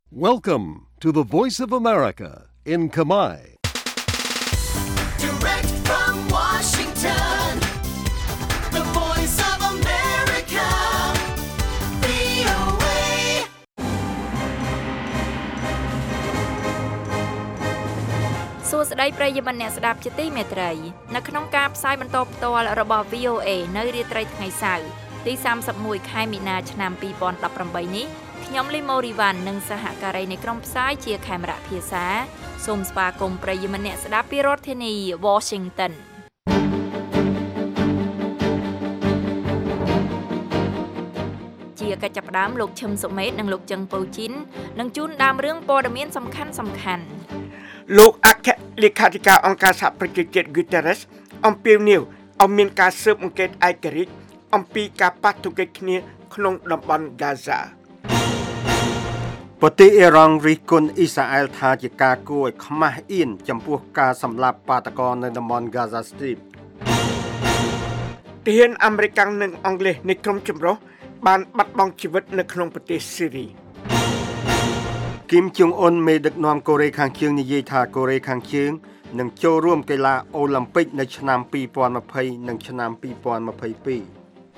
Welcome to the Voice of America in Khmer. Direct from Washington, the Voice of America, VOA. សួស្តីប្រិយមិត្តអ្នកស្ដាប់ជាទីមេត្រីនៅក្នុងការផ្សាយបន្តផ្ទាល់របស់ VOA នៅរាត្រីថ្ងៃសៅរ៍ទី31ខែមីនាឆ្នាំ2018នេះខ្ញុំលីម៉ូរីវ៉ាន់និងសហការីនៃក្រុមផ្សាយជាខេមរៈភាសាសូមស្វាគមន៍ប្រិយមិត្តអ្នកស្ដាប់ពីរដ្ឋធានី Washington ជាកិច្ចចាប់ផ្ដើមលោកឈឹមសុមេតនិងលោកចឹងពៅជីននឹងជូនដើមរឿងព័ត៌មានសំខាន់ៗលោកអគ្គលេខាធិការអង្គការសហប្រជាជាតិ Guterres អំពាវនាវឲ្យមានការស៊ើបអង្កេតឯករាជ្យអំពីការប៉ះទង្គិចគ្នាក្នុងតំបន់ Gaza ប្រទេសអ៊ីរ៉ង់រិះគន់អ៊ីស្រាអែលថាជាការគួរឲ្យខ្មាស់អៀនចំពោះការសម្លាប់បាតកោនៅតំបន់ Gaza Strip ទាហានអាមេរិកនិងអង់គ្លេសនៃក្រុមចម្រុះបានបាត់បង់ជីវិតនៅក្នុងប្រទេសស៊ីរីគីមជុងអ៊ុនមេដឹកនាំកូរ៉េខាងជើងនិយាយថាកូរ៉េខាងជើងនឹងចូលរួមកីឡាអូឡ িম্প ិកនៅឆ្នាំ2020និងឆ្នាំ2022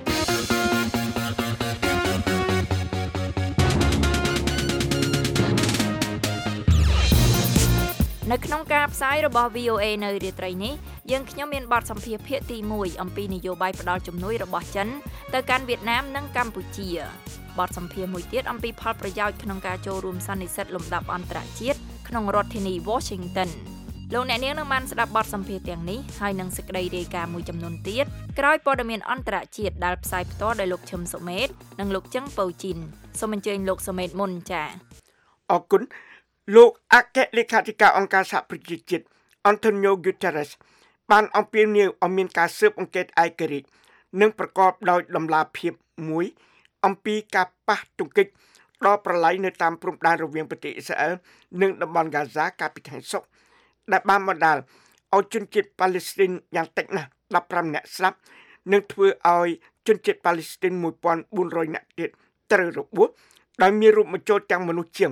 នៅក្នុងការផ្សាយរបស់ VOA នៅរាត្រីនេះយើងខ្ញុំមានបទសម្ភាសន៍ភាគទី1អំពីនយោបាយផ្ដល់ជំនួយរបស់ចិនទៅកាន់វៀតណាមនិងកម្ពុជាបទសម្ភាសន៍មួយទៀតអំពីផលប្រយោជន៍ក្នុងការចូលរួមសន្និសីទលំដាប់អន្តរជាតិក្នុងរដ្ឋធានី Washington លោកអ្នកនាងនឹងបានស្ដាប់បទសម្ភាសន៍ទាំងនេះហើយនឹងសេចក្តីរាយការណ៍មួយចំនួនទៀតក្រោយព័ត៌មានអន្តរជាតិដែលផ្សាយផ្ទាល់ដោយលោកឈឹមសុមេតនិងលោកចឹងពៅជីនសូមអញ្ជើញលោកសុមេតមុនចា៎អរគុណលោកអគ្គលេខាធិការអង្គការសហប្រជាជាតិ Antonio Guterres បានអំពាវនាវឲ្យមានការស៊ើបអង្កេតឯករាជ្យនិងប្រកបដោយតម្លាភាពមួយអំពីការប៉ះទង្គិចដល់ប្រឡាយនៅតាមព្រំដែនរវាងប្រទេសអ៊ីស្រាអែលនិងតំបន់ Gaza កាលពីថ្ងៃសុក្រដែលបានបណ្ដាលឲ្យជនជាតិប៉ាឡេស្ទីនយ៉ាងតិចណាស់15នាក់ស្លាប់និងធ្វើឲ្យជនជាតិប៉ាឡេស្ទីន1400នាក់ទៀតត្រូវរបួសដោយមានរួមបញ្ចូលទាំងមនុស្សជាង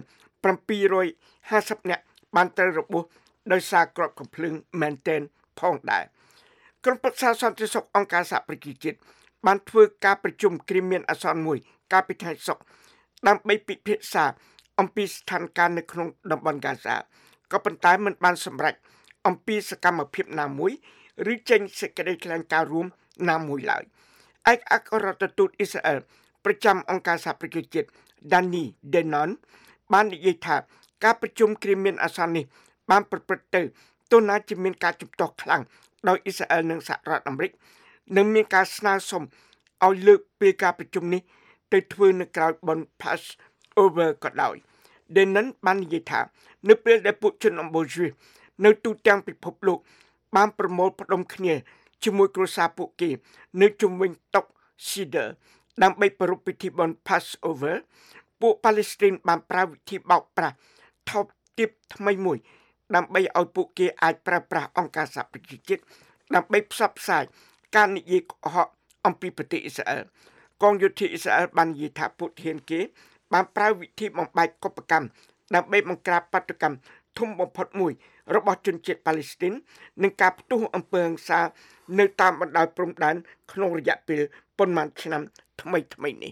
750នាក់បានត្រូវរបួសដោយសារគ្រាប់កាំភ្លើងមែនទែនផងដែរក្រុមប្រឹក្សាសន្តិសុខអង្គការសហប្រជាជាតិបានធ្វើការប្រជុំគ្រាមានអាសន្នមួយកាលពីថ្ងៃសុក្រដើម្បីពិភាក្សាអំពីស្ថានភាពនៅក្នុងតំបន់ Gaza ក៏ប៉ុន្តែមិនបានសម្រេចអំពីសកម្មភាពណាមួយឬចេញសេចក្តីថ្លែងការណ៍រួមណាមួយឡើយឯកអគ្គរដ្ឋទូតអ៊ីស្រាអែលប្រចាំអង្គការសហប្រជាជាតិ Danny Danon បាននិយាយថាការប្រជុំគ្រាមានអាសន្ននេះបានប្រព្រឹត្តទៅទោះណាជាមានការជំទាស់ខ្លាំងដោយអ៊ីស្រាអែលនិងសហរដ្ឋអាមេរិកនិងមានការស្នើសុំឲ្យលើកពេលការប្រជុំនេះទៅធ្វើនៅក្រៅបុណ្យ Passover ក៏ដោយ Danon បាននិយាយថានៅពេលដែលពួកជនអម្បូរយួននៅទូទាំងពិភពលោកបានប្រមូលផ្ដុំគ្នាជាមួយគ្រួសារពួកគេនៅជុំវិញតុ Seder ដើម្បីប្រារព្ធពិធីបុណ្យ Passover ពួកប៉ាឡេស្ទីនបានប្រើវិធីបោកប្រាស់ថោកទាបថ្មីមួយដើម្បីឲ្យពួកគេអាចប្រើប្រាស់អង្គការសហប្រជាជាតិដើម្បីផ្សព្វផ្សាយការនិយាយកុហកអំពីប្រទេសអ៊ីស្រាអែលកងយោធាអ៊ីស្រាអែលបាននិយាយថាពួកធានគេបានប្រើវិធីបំបែកកុបកម្មដើម្បីបង្ក្រាបបាតុកម្មធំបំផុតមួយរបស់ជនជាតិប៉ាឡេស្ទីននិងការផ្ទុះអំពើហិង្សានៅតាមបណ្ដោយព្រំដែនក្នុងរយៈពេលប៉ុន្មានឆ្នាំថ្មីនេះ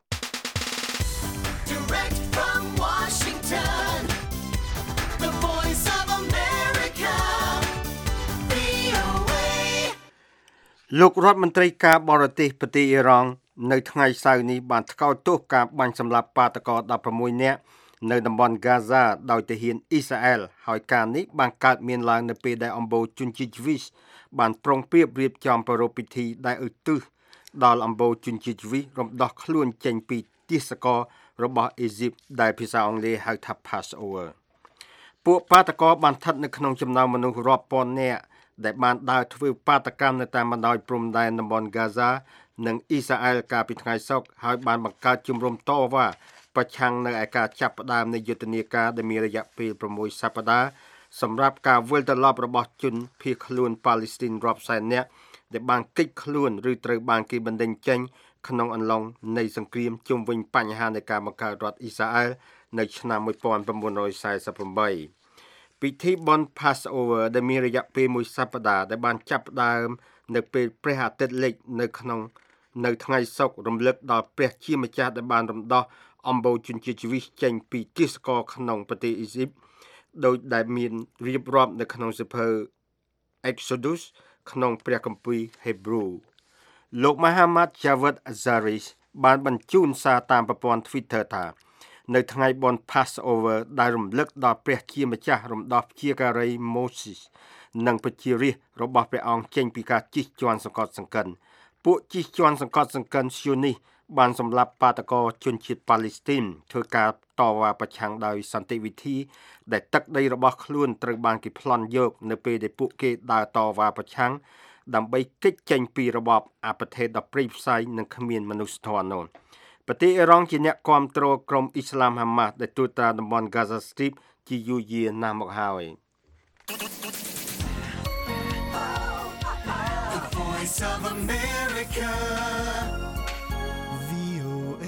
Direct from Washington, the Voice of America, VOA. លោករដ្ឋមន្ត្រីការបរទេសប្រទេសអ៊ីរ៉ង់នៅថ្ងៃសៅរ៍នេះបានថ្កោលទោសការបាញ់សម្លាប់បាតកោ16នាក់នៅតំបន់ Gaza ដោយទាហានអ៊ីស្រាអែលហើយការនេះបានកើតមានឡើងនៅពេលដែលអំបូរជនជាតិយីសបានប្រុងប្រៀបរៀបចំប្រារព្ធពិធីដែលឧទ្ទិសដល់អំបូរជនជាតិយីសរំដោះខ្លួនចេញពីទាសកររបស់អេស៊ីបដែលភាសាអង់គ្លេសហៅថា Passover ពួកបាតកោបានស្ថិតនៅក្នុងចំណោមមនុស្សរាប់ពាន់នាក់ដែលបានដើរធ្វើបាតកម្មនៅតាមបណ្ដោយព្រំដែនតំបន់ Gaza និងអ៊ីស្រាអែលកាលពីថ្ងៃសុក្រហើយបានបង្កើតជំរំតវ៉ាប្រឆាំងនៅឯការចាប់ផ្ដើមនៃយុទ្ធនាការដែលមានរយៈពេល6សប្តាហ៍សម្រាប់ការវិលត្រឡប់របស់ជនភៀសខ្លួនប៉ាឡេស្ទីនរាប់សែននាក់ដែលបានគេចខ្លួនឬត្រូវបានគេបណ្តេញចេញក្នុងអំឡុងនៃសង្គ្រាមជុំវិញបញ្ហានៃការបង្កើតរដ្ឋអ៊ីស្រាអែលនៅឆ្នាំ1948ពិធីបុណ្យ Passover ដែលមានរយៈពេលមួយសប្តាហ៍ដែលបានចាប់ផ្ដើមនៅពេលព្រះអាទិត្យលិចនៅថ្ងៃសុក្ររំលឹកដល់ព្រះជាម្ចាស់ដែលបានរំដោះអំបូរជនជាតិជីវិតចេញពីទាសករក្នុងប្រទេសអ៊ីស៊ីបដោយដែលមានរៀបរាប់នៅក្នុងសៀវភៅ Exodus ក្នុងព្រះគម្ពីរ Hebrew លោក Muhammad Javad Azaris បានបញ្ជូនសារតាមប្រព័ន្ធ Twitter ថានៅថ្ងៃបុណ្យ Passover ដែលរំលឹកដល់ព្រះជាម្ចាស់រំដោះព្យាការី Moses និងប្រជារាស្ត្ររបស់ព្រះអង្គចេញពីការជិះជាន់សង្កត់សង្កិនពួកជិះជាន់សង្កត់សង្កិន Zionis បានសម្លាប់បាតកោជនជាតិប៉ាឡេស្ទីនធ្វើការតវ៉ាប្រឆាំងដោយសន្តិវិធីដែលទឹកដីរបស់ខ្លួនត្រូវបានគេប្លន់យកនៅពេលដែលពួកគេដើរតវ៉ាប្រឆាំងដើម្បីគេចចេញពីរបបអបថេរដ៏ព្រៃផ្សៃនិងគ្មានមនុស្សធម៌នោះប្រទេសអ៊ីរ៉ង់ជាអ្នកគាំទ្រក្រុមអ៊ីស្លាមហាម៉ាស់ដែលទូតតាតំបន់ Gaza Strip ជាយូរយារណាស់មកហើយ The Voice of America. VOA.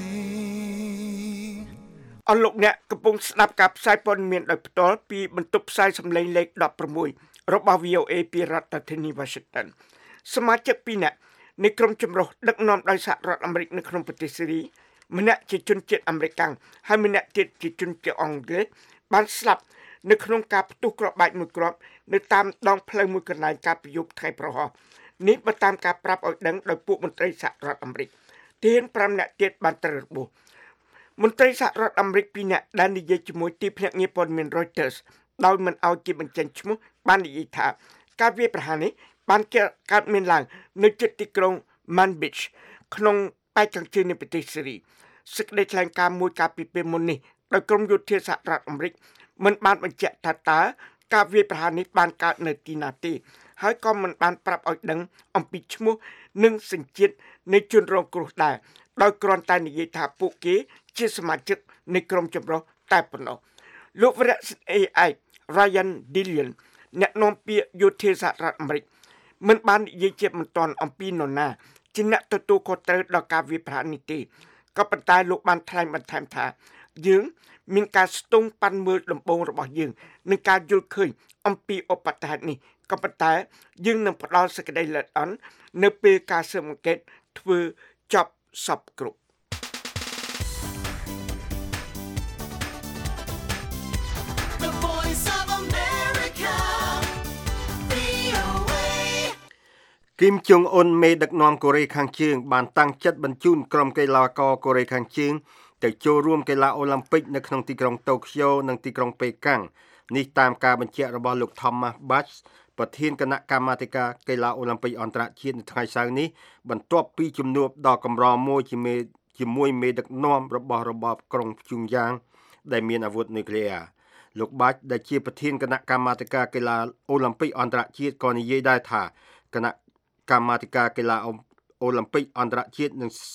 អស់លោកអ្នកកំពុងស្ដាប់ការផ្សាយព័ត៌មានដោយផ្ទាល់ពីបន្ទប់ផ្សាយសំឡេងលេខ16របស់ VOA ពីរដ្ឋធានី Washington សមាជិក2នាក់នៃក្រុមចម្រុះដឹកនាំដោយសហរដ្ឋអាមេរិកនៅក្នុងប្រទេសស៊េរីម្នាក់ជាជនជាតិអាមេរិកហើយម្នាក់ទៀតជាជនជាតិអង់គ្លេសបានស្លាប់នៅក្នុងការផ្ទុះគ្រាប់បែកមួយគ្រាប់នៅតាមដងផ្លូវមួយកន្លែងកាលពីយប់ថ្ងៃប្រហោះនេះបើតាមការប្រាប់ឲ្យដឹងដោយពួកមន្ត្រីសហរដ្ឋអាមេរិកទាហាន5នាក់ទៀតបានត្រូវរបួសមន្ត្រីសហរដ្ឋអាមេរិក2នាក់ដែលនិយាយជាមួយទីភ្នាក់ងារព័ត៌មាន Reuters ដោយមិនឲ្យគេបញ្ចេញឈ្មោះបាននិយាយថាការវាយប្រហារនេះបានកើតមានឡើងនៅជិតទីក្រុង Manbij ក្នុងប៉ែកខាងជើងនៃប្រទេសស៊េរីសេចក្តីថ្លែងការណ៍មួយកាលពីពេលមុននេះដោយក្រមយោធាសហរដ្ឋអាមេរិកមិនបានបញ្ជាក់ថាតើការវាយប្រហារនេះបានកើតនៅទីណាទេហើយក៏មិនបានប្រាប់ឲ្យដឹងអំពីឈ្មោះនិងសញ្ជាតិនៃជនរងគ្រោះដែរដោយគ្រាន់តែនិយាយថាពួកគេជាសមាជិកនៃក្រុមចម្រុះតែប៉ុណ្ណោះលោកវរៈ AI Ryan Dillon អ្នកនាំពាក្យយោធាសហរដ្ឋអាមេរិកមិនបាននិយាយជាមិនទាន់អំពីនរណាជាអ្នកទទួលខុសត្រូវដល់ការវាយប្រហារនេះទេក៏ប៉ុន្តែលោកបានថ្លែងបន្ថែមថាយើងមានការស្ទង់ប៉ាន់មើលដំបូងរបស់យើងនឹងការយល់ឃើញអំពីឧបទ្ទហេតុនេះក៏ប៉ុន្តែយើងនឹងផ្ដល់សេចក្តីល្អិតល្អន់នៅពេលការស៊ើបអង្កេតធ្វើចប់សពគ្រប់ The Voice of America. VOA. គីមចុងអ៊ុនមេដឹកនាំកូរ៉េខាងជើងបានតាំងចិត្តបញ្ជូនក្រុមកីឡាករកូរ៉េខាងជើងទៅចូលរួមកីឡាអូឡ িম্প ិកនៅក្នុងទីក្រុងតូក្យូនិងទីក្រុងប៉េកាំងនេះតាមការបញ្ជាក់របស់លោក Thomas Bach ប្រធានគណៈកម្មាធិការកីឡាអូឡ িম্প ិកអន្តរជាតិនៅថ្ងៃសៅរ៍នេះបន្ទាប់ពីជំនួបដ៏កម្រមួយជាមួយមេដឹកនាំរបស់របបក្រុងភ្យុងយ៉ាងដែលមានអាវុធនុយក្លេអ៊ែរលោក Bach ដែលជាប្រធានគណៈកម្មាធិការកីឡាអូឡ িম্প ិកអន្តរជាតិក៏និយាយដែរថាគណៈកម្មាធិការកីឡាអូឡ িম্প ិកអន្តរជាតិ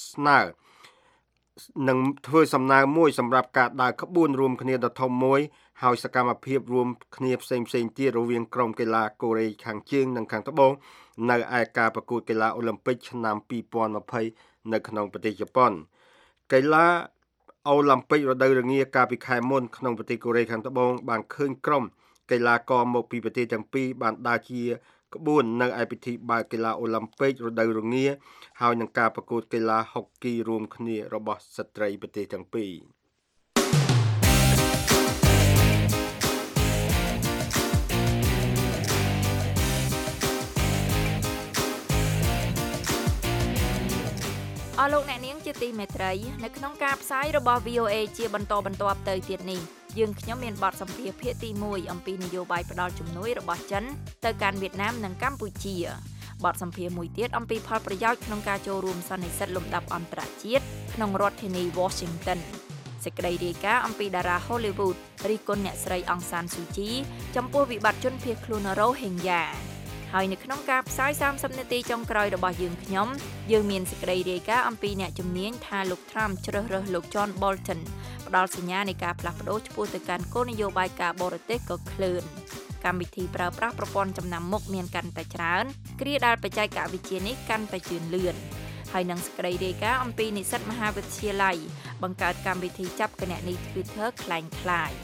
នឹងធ្វើសំណើមួយសម្រាប់ការដើរក្បួនរួមគ្នាដ៏ធំមួយហើយសកម្មភាពរួមគ្នាផ្សេងទៀតរវាងក្រុមកីឡាកូរ៉េខាងជើងនិងខាងត្បូងនៅឯការប្រកួតកីឡាអូឡ িম্প ិកឆ្នាំ2020នៅក្នុងប្រទេសជប៉ុនកីឡាអូឡ িম্প ិករដូវរងាកាលពីខែមុនក្នុងប្រទេសកូរ៉េខាងត្បូងបានឃើញក្រុមកីឡាករមកពីប្រទេសទាំងពីរបានដើរជាក្បួននៅឯពិធីបើកកីឡាអូឡ িম্প ិករដូវរងាហើយនឹងការប្រកួតកីឡាហុកគីរួមគ្នារបស់ស្ត្រីប្រទេសទាំងពីរអស់លោកអ្នកនាងជាទីមេត្រីនៅក្នុងការផ្សាយរបស់ VOA ជាបន្តបន្ទាប់ទៅទៀតនេះយើងខ្ញុំមានបទសម្ភាសន៍ភាគទី1អំពីនយោបាយផ្ដល់ជំនួយរបស់ចិនទៅកាន់វៀតណាមនិងកម្ពុជាបទសម្ភាសន៍មួយទៀតអំពីផលប្រយោជន៍ក្នុងការចូលរួមសន្និសីទលំដាប់អន្តរជាតិក្នុងរដ្ឋធានី Washington សេចក្តីរាយការណ៍អំពីតារា Hollywood រិះគន់អ្នកស្រីអង្សានស៊ូជីចំពោះវិបត្តិជនភៀសខ្លួនរ៉ូហិញយ៉ាហើយនៅក្នុងការផ្សាយ30នាទីចុងក្រោយរបស់យើងមានសេចក្តីរាយការណ៍អំពីអ្នកជំនាញថាលោក Trump ជ្រើសរើសលោក John Bolton ផ្ដល់សញ្ញានៃការផ្លាស់ប្ដូរឆ្ពោះទៅកាន់គោលនយោបាយការបរទេសក៏ឃ្លើនកម្មវិធីប្រើប្រាស់ប្រព័ន្ធចំណាំមុខមានកាន់តែច្រើនគ្រាដែលបច្ចេកវិទ្យានេះកាន់តែជឿនលឿនហើយនឹងសេចក្តីរាយការណ៍អំពីនិស្សិតមហាវិទ្យាល័យបង្កើតកម្មវិធីចាប់គណនី Twitter คล้ายៗ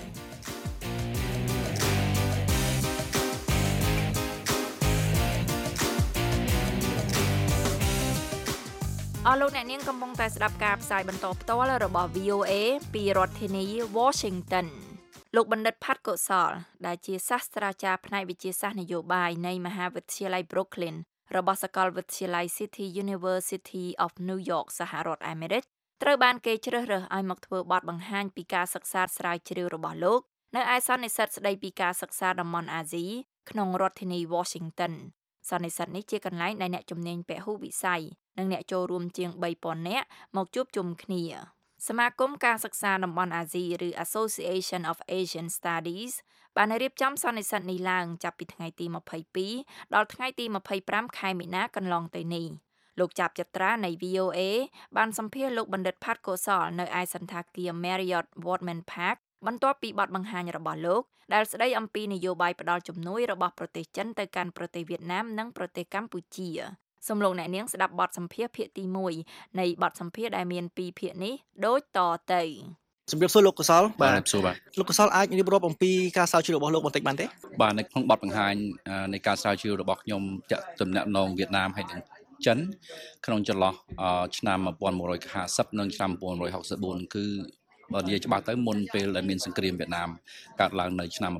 អស់លោកអ្នកនាងកំពុងតែស្ដាប់ការផ្សាយបន្តផ្ទាល់របស់ VOA ពីរដ្ឋធានី Washington លោកបណ្ឌិតផាត់កុសលដែលជាសាស្ត្រាចារ្យផ្នែកវិទ្យាសាស្ត្រនយោបាយនៃមហាវិទ្យាល័យ Brooklyn របស់សាកលវិទ្យាល័យ City University of New York សហរដ្ឋអាមេរិកត្រូវបានគេជ្រើសរើសឲ្យមកធ្វើបទបង្ហាញពីការសិក្សាស្រាវជ្រាវរបស់លោកនៅឯសន្និសីទស្ដីពីការសិក្សាតំបន់អាស៊ីក្នុងរដ្ឋធានី Washington សន្និសីទនេះជាកន្លែងដែលអ្នកជំនាញពហុវិស័យនិងអ្នកចូលរួមជាង 3,000 នាក់មកជួបជុំគ្នាសមាគមការសិក្សាតំបន់អាស៊ីឬ Association of Asian Studies បានរៀបចំសន្និសីទនេះឡើងចាប់ពីថ្ងៃទី22ដល់ថ្ងៃទី25ខែមីនាកន្លងទៅនេះលោកចាប់ចត្រានៃ VOA បានសម្ភាសន៍លោកបណ្ឌិតផាត់កុសលនៅឯសន្តាគារ Marriott Woodman Park បន្ទាប់ពីបទបង្ហាញរបស់លោកដែលស្ដីអំពីនយោបាយផ្ដល់ជំនួយរបស់ប្រទេសចិនទៅកាន់ប្រទេសវៀតណាមនិងប្រទេសកម្ពុជាសូមលោកអ្នកនាងស្ដាប់បទសម្ភាសន៍ភាគទី1នៃបទសម្ភាសន៍ដែលមាន2ភាគនេះដូចតទៅសម្រាប់សួរលោកកុសលបាទលោកកុសលអាចរៀបរាប់អំពីការស្រាវជ្រាវរបស់លោកបន្តិចបានទេបាទនៅក្នុងបទបង្ហាញនៃការស្រាវជ្រាវរបស់ខ្ញុំទាក់ទំនាក់ទំនងវៀតណាមហើយនិងចិនក្នុងចន្លោះឆ្នាំ1950និងឆ្នាំ1964គឺបើនិយាយច្បាស់ទៅមុនពេលដែលមានសង្គ្រាមវៀតណាមកើតឡើងនៅឆ្នាំ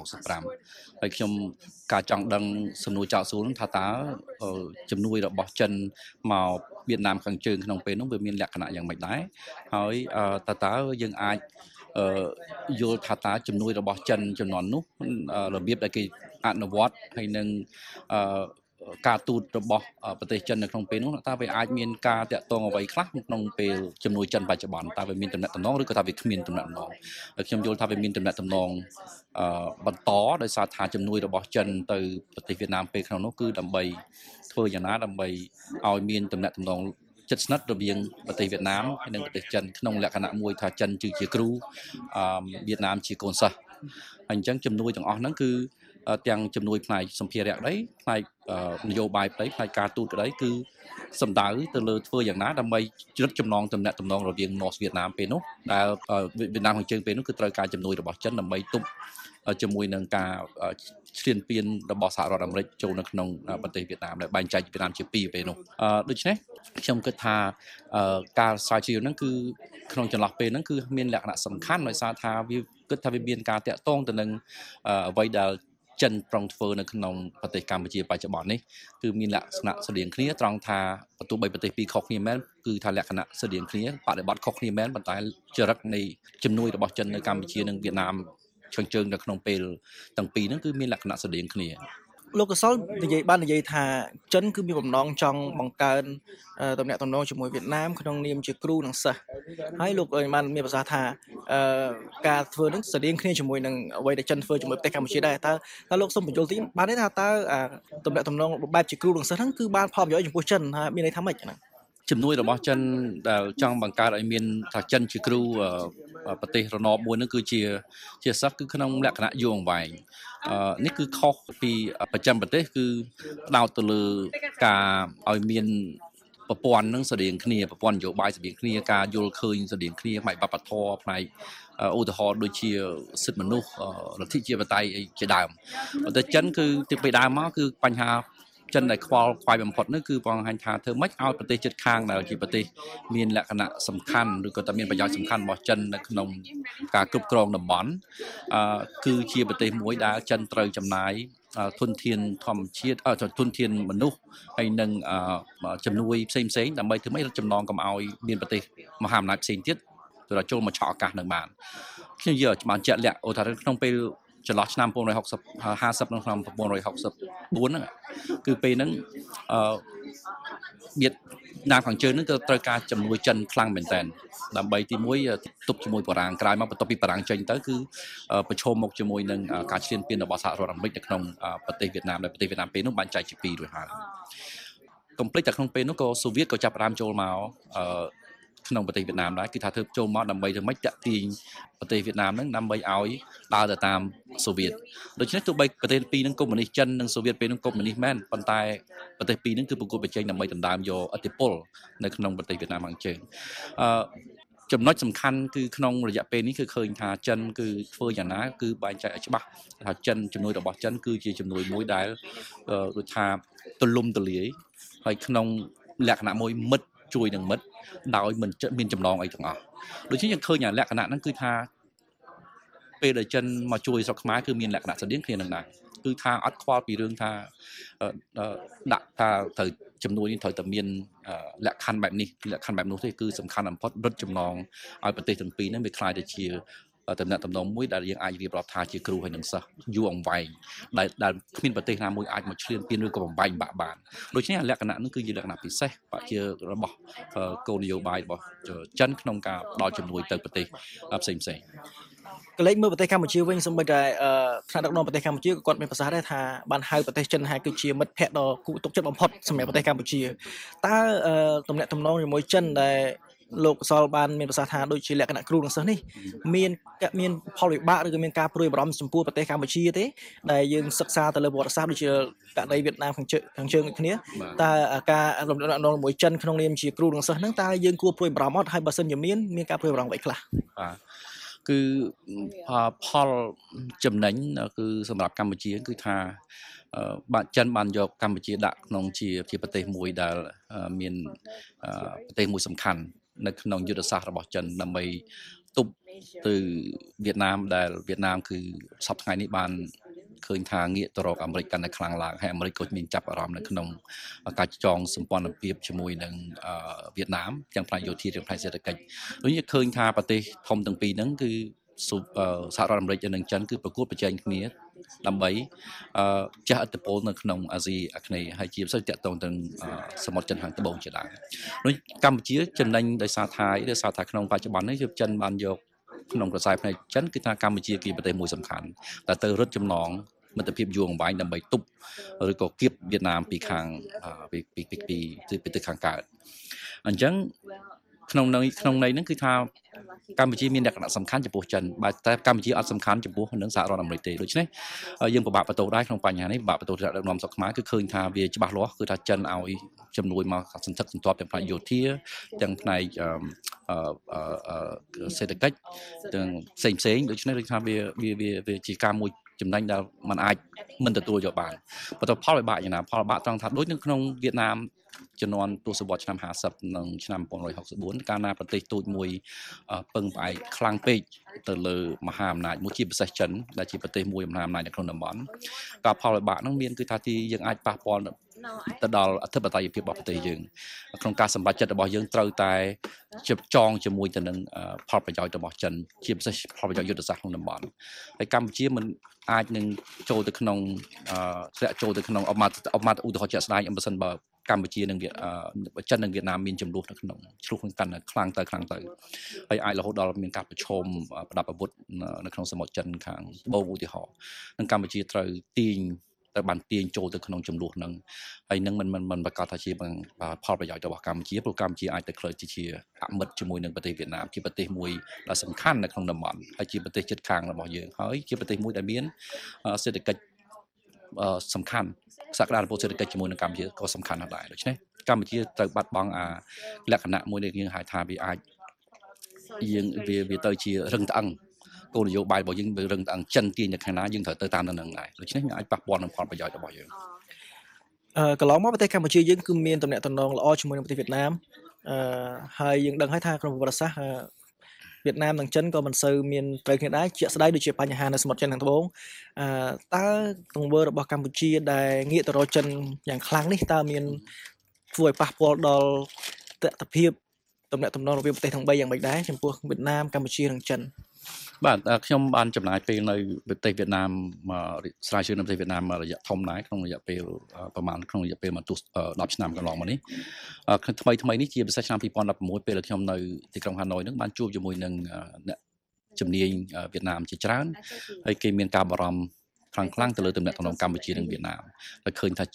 1965ហើយខ្ញុំការចង់ដឹងសំណួរចោទសួរនឹងថាតើជំនួយរបស់ចិនមកវៀតណាមខាងជើងក្នុងពេលនោះវាមានលក្ខណៈយ៉ាងម៉េចដែរហើយតើយើងអាចយល់ថាតើជំនួយរបស់ចិនចំនួននោះរបៀបដែលគេអនុវត្តហើយនឹងការទូតរបស់ប្រទេសចិននៅក្នុងពេលនោះតើវាអាចមានការតាក់ទងអ្វីខ្លះក្នុងពេលជំនួយចិនបច្ចុប្បន្នតើវាមានទំនាក់ទំនងឬក៏ថាវាគ្មានទំនាក់ទំនងខ្ញុំយល់ថាវាមានទំនាក់ទំនងបន្តដោយសារថាជំនួយរបស់ចិនទៅប្រទេសវៀតណាមពេលក្នុងនោះគឺដើម្បីធ្វើយ៉ាងណាដើម្បីឲ្យមានទំនាក់ទំនងជិតស្និទ្ធរវាងប្រទេសវៀតណាមហើយនិងប្រទេសចិនក្នុងលក្ខណៈមួយថាចិនជាគ្រូវៀតណាមជាកូនសិស្សហើយអញ្ចឹងជំនួយទាំងអស់ហ្នឹងគឺទាំងជំនួយផ្នែកសម្ភារៈក្តីផ្នែកនយោបាយក្តីផ្នែកការទូតក្តីគឺសំដៅទៅលើធ្វើយ៉ាងណាដើម្បីជ្រិតចំណងទំនាក់ទំនងរវាង North វៀតណាមពេលនោះដែលវៀតណាមខាងជើងពេលនោះគឺត្រូវការជំនួយរបស់ចិនដើម្បីទប់ជាមួយនឹងការឈ្លានពានរបស់សហរដ្ឋអាមេរិកចូលនៅក្នុងប្រទេសវៀតណាមដែលបែងចែកវៀតណាមជាពីរពេលនោះដូច្នេះខ្ញុំគិតថាការស្រាវជ្រាវហ្នឹងគឺក្នុងចន្លោះពេលហ្នឹងគឺមានលក្ខណៈសំខាន់ដោយសារថាវាគិតថាវាមានការតាក់ទងទៅនឹងអ្វីដែលចិនប្រងធ្វើនៅក្នុងប្រទេសកម្ពុជាបច្ចុប្បន្ននេះគឺមានលក្ខណៈស្រដៀងគ្នាត្រង់ថាបន្ទោះបីប្រទេសពីរខុសគ្នាមែនគឺថាលក្ខណៈស្រដៀងគ្នាបដិបត្តិខុសគ្នាមែនប៉ុន្តែចរិតនៃជំនួយរបស់ចិននៅកម្ពុជានិងវៀតណាមខាងជើងនៅក្នុងពេលទាំងពីរហ្នឹងគឺមានលក្ខណៈស្រដៀងគ្នាលោកកុសលនិយាយថាចិនគឺមានបំណងចង់បង្កើនទំនាក់ទំនងជាមួយវៀតណាមក្នុងនាមជាគ្រូនិងសិស្សហើយលោកបានមានប្រសាសន៍ថាការធ្វើនឹងស្រដៀងគ្នាជាមួយនឹងអ្វីដែលចិនធ្វើជាមួយប្រទេសកម្ពុជាដែរតើលោកសូមបញ្យល់ទីបានទេថាតើទំនាក់ទំនងបែបជាគ្រូនិងសិស្សហ្នឹងគឺបានផលប្រយោជន៍ចំពោះចិនថាមានន័យថាម៉េចហ្នឹងជំនួយរបស់ចិនដែលចង់បង្កើតឲ្យមានថាចិនជាគ្រូប្រទេសរណបមួយនោះគឺជាសិស្សគឺក្នុងលក្ខណៈយូរអង្វែងនេះគឺខុសពីប្រចាំប្រទេសគឺផ្ដោតទៅលើការឲ្យមានប្រព័ន្ធនឹងស្រដៀងគ្នាប្រព័ន្ធនយោបាយស្រដៀងគ្នាការយល់ឃើញស្រដៀងគ្នាផ្នែកវប្បធម៌ផ្នែកឧទាហរណ៍ដូចជាសិទ្ធិមនុស្សលទ្ធិជាបតៃជាដើមតែចិនគឺទីពីដើមមកគឺបញ្ហាចិនដែលខ្វល់ខ្វាយបំផុតនោះគឺបង្ហាញថាធ្វើម៉េចឲ្យប្រទេសជិតខាងដែលជាប្រទេសមានលក្ខណៈសំខាន់ឬក៏តែមានប្រយោជន៍សំខាន់របស់ចិននៅក្នុងការគ្រប់គ្រងតំបន់គឺជាប្រទេសមួយដែលចិនត្រូវចំណាយធនធានធម្មជាតិធនធានមនុស្សហើយនឹងជំនួយផ្សេងដើម្បីធ្វើម៉េចរឹតចំណងកុំឲ្យមានប្រទេសមហាអំណាចផ្សេងទៀតទៅចូលមកឆក់ឱកាសនឹងបានខ្ញុំនិយាយឲ្យបានជាក់លាក់ថាក្នុងពេលចន្លោះឆ្នាំ1950និងឆ្នាំ1964ហ្នឹងគឺពេលហ្នឹងវៀតណាមខាងជើងហ្នឹងក៏ត្រូវការជំនួយចិនខ្លាំងមែនតើដើម្បីទី1ទប់ជាមួយបារាំងក្រោយមកបន្ទាប់ពីបារាំងចេញទៅគឺប្រឈមមុខជាមួយនឹងការឈ្លានពានរបស់សហរដ្ឋអាមេរិកនៅក្នុងប្រទេសវៀតណាមដែលប្រទេសវៀតណាមពេលនោះបានចែកជាពីររួចហើយកុំភ្លេចតែក្នុងពេលនោះក៏សូវៀតក៏ចាប់ផ្ដើមចូលមកក្នុងប្រទេសវៀតណាមដែរគឺថាធ្វើចូលមកដើម្បីធ្វើម៉េចតាក់ទាញប្រទេសវៀតណាមហ្នឹងដើម្បីឲ្យដើរទៅតាមសូវៀតដូច្នេះទោះបីប្រទេសពីរហ្នឹងកុម្មុយនីសចិននិងសូវៀតពេលហ្នឹងកុម្មុយនីសមែនប៉ុន្តែប្រទេសពីរហ្នឹងគឺប្រកួតប្រជែងដើម្បីដណ្ដើមយកឥទ្ធិពលនៅក្នុងប្រទេសវៀតណាមខាងជើងចំណុចសំខាន់គឺក្នុងរយៈពេលនេះគឺឃើញថាចិនគឺធ្វើយ៉ាងណាគឺបែងចែកឲ្យច្បាស់ថាចិនជំនួយរបស់ចិនគឺជាជំនួយមួយដែលដូចថាទលំទលាយហើយក្នុងលក្ខណៈមួយមិត្តជួយនឹងមិត្តដោយមិនមានចំណងអីទាំងអស់ដូច្នេះយើងឃើញលក្ខណៈហ្នឹងគឺថាពេលដែលចិនមកជួយស្រុកខ្មែរគឺមានលក្ខណៈស្តៀងគ្នានឹងដែរគឺថាអត់ខ្វល់ពីរឿងថាដាក់ថាត្រូវជំនួយនេះត្រូវតែមានលក្ខខណ្ឌបែបនេះលក្ខខណ្ឌបែបនោះទេគឺសំខាន់បំផុតរឹតចំណងឲ្យប្រទេសទាំងពីរហ្នឹងវាคล้ายទៅជាតំណែងតំណងមួយដែលយើងអាចរៀបរាប់ថាជាគ្រូហើយនឹងសិស្សយូរអង្វែងដែលគ្មានប្រទេសណាមួយអាចមកឈ្លានពានឬក៏បំបែកបាក់បានដូច្នេះលក្ខណៈនេះគឺជាលក្ខណៈពិសេសជារបស់គោលនយោបាយរបស់ចិនក្នុងការផ្ដល់ជំនួយទៅប្រទេសផ្សេងកលេចមើលប្រទេសកម្ពុជាវិញសូម្បីតែថ្នាក់ដឹកនាំប្រទេសកម្ពុជាក៏គាត់មានប្រសាសន៍ដែរថាបានហៅប្រទេសចិនថាគឺជាមិត្តភក្តិដ៏គួរទុកចិត្តបំផុតសម្រាប់ប្រទេសកម្ពុជាតើទំនាក់ទំនងជាមួយចិនដែលលោកកសលបានមានប្រសាសន៍ថាដូចជាលក្ខណៈគ្រូនឹងសិស្សនេះមានផលវិបាកឬក៏មានការព្រួយបារម្ភចំពោះប្រទេសកម្ពុជាទេដែលយើងសិក្សាទៅលើប្រវត្តិសាស្ត្រដូចជាករណីវៀតណាមខាងជើងដូចគ្នាតើការរំលឹកដល់ជាមួយចិនក្នុងនាមជាគ្រូនឹងសិស្សហ្នឹងតើយើងគួរព្រួយបារម្ភអត់ហើយបើសិនជាមានការព្រួយបារម្ភអ្វីខ្លះបាទគឺផលចំណេញគឺសម្រាប់កម្ពុជាគឺថាបាទចិនបានយកកម្ពុជាដាក់ក្នុងជាប្រទេសមួយដែលមានប្រទេសមួយសំខាន់នៅក្នុងយុទ្ធសាស្ត្ររបស់ចិនដើម្បីទប់ទៅវៀតណាមដែលវៀតណាមគឺសប្តាហ៍ថ្ងៃនេះបានឃើញថាងាកទៅរកអាមេរិកកាន់តែខ្លាំងឡើងហើយអាមេរិកក៏មានចាប់អារម្មណ៍នៅក្នុងការចងសម្ព័ន្ធភាពជាមួយនឹងវៀតណាមទាំងផ្នែកយោធាទាំងផ្នែកសេដ្ឋកិច្ចដូចនេះឃើញថាប្រទេសធំទាំងពីរហ្នឹងគឺសហរដ្ឋអាមេរិកនិងចិនគឺប្រកួតប្រជែងគ្នាដើម្បីជះឥទ្ធិពលនៅក្នុងអាស៊ីអាគ្នេយ៍ហើយជាពិសេសតាក់ទងទៅសមុទ្រចិនខាងត្បូងជាដើមដូចកម្ពុជាចំណេញដោយសារថាក្នុងបច្ចុប្បន្ននេះគឺចិនបានយកក្នុងក្រសែផ្នែកចិនគឺថាកម្ពុជាគឺជាប្រទេសមួយសំខាន់តែទៅរឹតចំណងមិត្តភាពយូរអង្វែងដើម្បីទប់ឬក៏គៀបវៀតណាមពីខាងពីប្រទេសខាងកើតអញ្ចឹងក្នុងន័យហ្នឹងគឺថាកម្ពុជាមានលក្ខណៈសំខាន់ចំពោះចិនបើតែកម្ពុជាអត់សំខាន់ចំពោះនឹងសហរដ្ឋអាមេរិកទេដូច្នេះយើងពិបាកបន្ទោសដែរក្នុងបញ្ហានេះពិបាកបន្ទោសដឹកនាំស្រុកខ្មែរគឺឃើញថាវាច្បាស់លាស់គឺថាចិនឲ្យជំនួយមកសន្ធឹកសន្ធាប់ទាំងផ្នែកយោធាទាំងផ្នែកសេដ្ឋកិច្ចទាំងផ្សេងដូច្នេះដូចថាវាជាការមួយចំណេញដែលมันអាចមិនទទួលយកបានបន្ទាប់ផលវិបាកយ៉ាងណាផលវិបាកត្រង់ថាដូចនៅក្នុងវៀតណាមជំនាន់ទសវត្សរ៍ឆ្នាំ50និងឆ្នាំ1964កាលណាប្រទេសទូចមួយពឹងផ្អែកខ្លាំងពេកទៅលើមហាអំណាចមួយជាពិសេសចិនដែលជាប្រទេសមួយមហាអំណាចនៅក្នុងតំបន់ក៏ផលវិបាកហ្នឹងមានគឺថាទីយើងអាចប៉ះពាល់ទៅដល់អធិបតេយ្យភាពរបស់ប្រទេសយើងក្នុងការសម្រេចចិត្តរបស់យើងត្រូវតែចងជាមួយទៅនឹងផលប្រយោជន៍របស់ចិនជាពិសេសផលប្រយោជន៍យុទ្ធសាស្ត្រក្នុងតំបន់ហើយកម្ពុជាមិនអាចនឹងចូលទៅក្នុងធ្លាក់ចូលទៅក្នុងអបមាឧទាហរណ៍ជាក់ស្ដែងបើសិនបើកម្ពុជានិងចិននិងវៀតណាមមានចំនួននៅក្នុងឆ្លុះកាន់តែខ្លាំងទៅហើយអាចរហូតដល់មានការប្រឈមប្រដាប់អាវុធនៅក្នុងសមុទ្រចិនខាងត្បូងឧទាហរណ៍និងកម្ពុជាត្រូវបានទាញចូលទៅក្នុងចំនួនហ្នឹងហើយនឹងមិនប្រកាសថាជាផលប្រយោជន៍របស់កម្ពុជាព្រោះកម្ពុជាអាចទៅខ្លាចជាអមិត្តជាមួយនឹងប្រទេសវៀតណាមជាប្រទេសមួយដែលសំខាន់នៅក្នុងតំបន់ហើយជាប្រទេសជិតខាងរបស់យើងហើយជាប្រទេសមួយដែលមានសេដ្ឋកិច្ចសំខាន់សក្តានុពលសេដ្ឋកិច្ចជាមួយនឹងកម្ពុជាក៏សំខាន់ដែរដូច្នេះកម្ពុជាត្រូវបាត់បង់លក្ខណៈមួយដែលយើងហៅថាវាអាចយើងវាទៅជារឹងត្អឹងគោលនយោបាយរបស់យើងវារឹងត្អឹងចិនទាញទៅខាងណាយើងត្រូវទៅតាមនឹងដែរដូច្នេះវាអាចប៉ះពាល់នឹងផលប្រយោជន៍របស់យើងកន្លងមកប្រទេសកម្ពុជាយើងគឺមានទំនាក់ទំនងល្អជាមួយនឹងប្រទេសវៀតណាមហើយយើងដឹងហើយថាក្នុងប្រវត្តិសាស្ត្រវៀតណាមនិងចិនក៏មិនសូវមានត្រូវគ្នាដែរជាក់ស្ដែងដូចជាបញ្ហានៅសមុទ្រចិនខាងត្បូងតើទង្វើរបស់កម្ពុជាដែលងាកទៅរកចិនយ៉ាងខ្លាំងនេះតើមានធ្វើឲ្យប៉ះពាល់ដល់ទស្សនវិជ្ជាទំនាក់ទំនងរវាងប្រទេសទាំង3យ៉ាងម៉េចដែរចំពោះវៀតណាមកម្ពុជានិងចិនបាទខ្ញុំបានចំណាយពេលនៅប្រទេសវៀតណាមស្រាវជ្រាវនៅប្រទេសវៀតណាមរយៈធំដែរក្នុងរយៈពេលប្រហែលក្នុងរយៈពេល10ឆ្នាំកន្លងមកនេះថ្មីនេះជាពិសេសឆ្នាំ2016ពេលខ្ញុំនៅទីក្រុងហាណូយនឹងបានជួបជាមួយនឹងអ្នកជំនាញវៀតណាមជាច្រើនហើយគេមានការបារម្ភខ្លាំងទៅលើទំនាក់ទំនងកម្ពុជានិងវៀតណាមហើយឃើញថា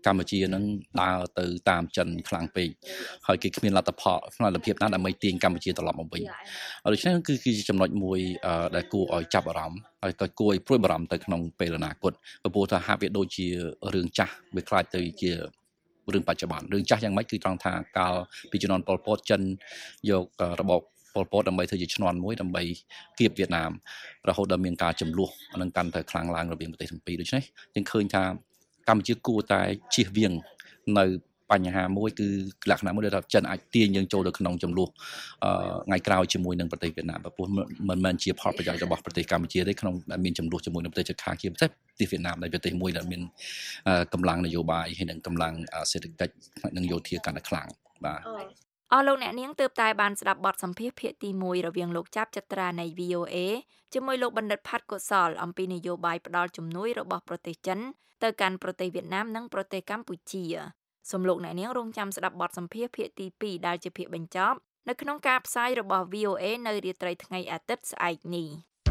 កម្ពុជានឹងដើរទៅតាមចិនខ្លាំងពេកហើយគេគ្មានលទ្ធភាពណាដើម្បីទាញកម្ពុជាត្រឡប់មកវិញដូច្នេះគឺជាចំណុចមួយដែលគួរឲ្យចាប់អារម្មណ៍ហើយក៏គួរឲ្យព្រួយបារម្ភទៅក្នុងពេលអនាគតព្រោះថាហាក់វាដូចជារឿងចាស់វាខ្លាចទៅជារឿងបច្ចុប្បន្នរឿងចាស់យ៉ាងម៉េចគឺត្រង់ថាកាលពីជំនាន់ប៉ុលពតចិនយករបបប៉ុលពតដើម្បីធ្វើជាឈ្នន់មួយដើម្បីគៀបវៀតណាមរហូតដល់មានការចំនួននឹងកាន់តែខ្លាំងឡើងរវាងប្រទេសទាំងពីរដូច្នេះយើងឃើញថាកម្ពុជាគួរតែជៀសវាងនៅបញ្ហាមួយគឺលក្ខណៈមួយដែលថាចិនអាចទាញយើងចូលទៅក្នុងចំនួនថ្ងៃក្រោយជាមួយនឹងប្រទេសវៀតណាមព្រោះមិនមែនជាផលប្រយោជន៍របស់ប្រទេសកម្ពុជាទេក្នុងដែលមានចំនួនជាមួយនឹងប្រទេសជិតខាងជាពិសេសប្រទេសវៀតណាមដែលប្រទេសមួយដែលមានកម្លាំងនយោបាយហើយនិងកម្លាំងសេដ្ឋកិច្ចនិងយោធាកាន់តែខ្លាំងបាទអស់លោកអ្នកនាងទើបតែបានស្ដាប់បទសម្ភាសន៍ភាគទី1រវាងលោកចាប់ចត្រានៃ VOA ជាមួយលោកបណ្ឌិតផាត់កុសលអំពីនយោបាយផ្ដល់ជំនួយរបស់ប្រទេសចិនទៅកាន់ប្រទេសវៀតណាមនិងប្រទេសកម្ពុជាសូមលោកអ្នកនាងរងចាំស្ដាប់បទសម្ភាសន៍ភាគទី2ដែលជាភាគបញ្ចប់នៅក្នុងការផ្សាយរបស់ VOA នៅរាត្រីថ្ងៃអាទិត្យស្អែកនេះ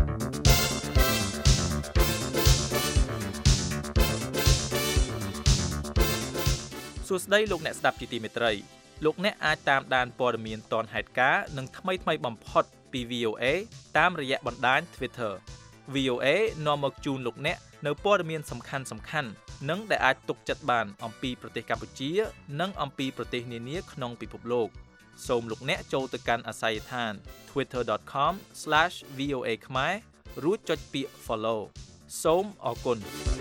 សួស្តីលោកអ្នកស្ដាប់ជាទីមេត្រីលោកអ្នកអាចតាមដានព័ត៌មានទាន់ហេតុការណ៍និងថ្មីបំផុតពី VOA តាមរយៈបណ្ដាញ Twitter VOA នាំមកជូនលោកអ្នកនៅព័ត៌មានសំខាន់និងដែលអាចទុកចិត្តបានអំពីប្រទេសកម្ពុជានិងអំពីប្រទេសនានាក្នុងពិភពលោកសូមលោកអ្នកចូលទៅកាន់អាសយដ្ឋាន twitter.com/VOA ខ្មែររួចចុចពាក្យ follow សូមអរគុណ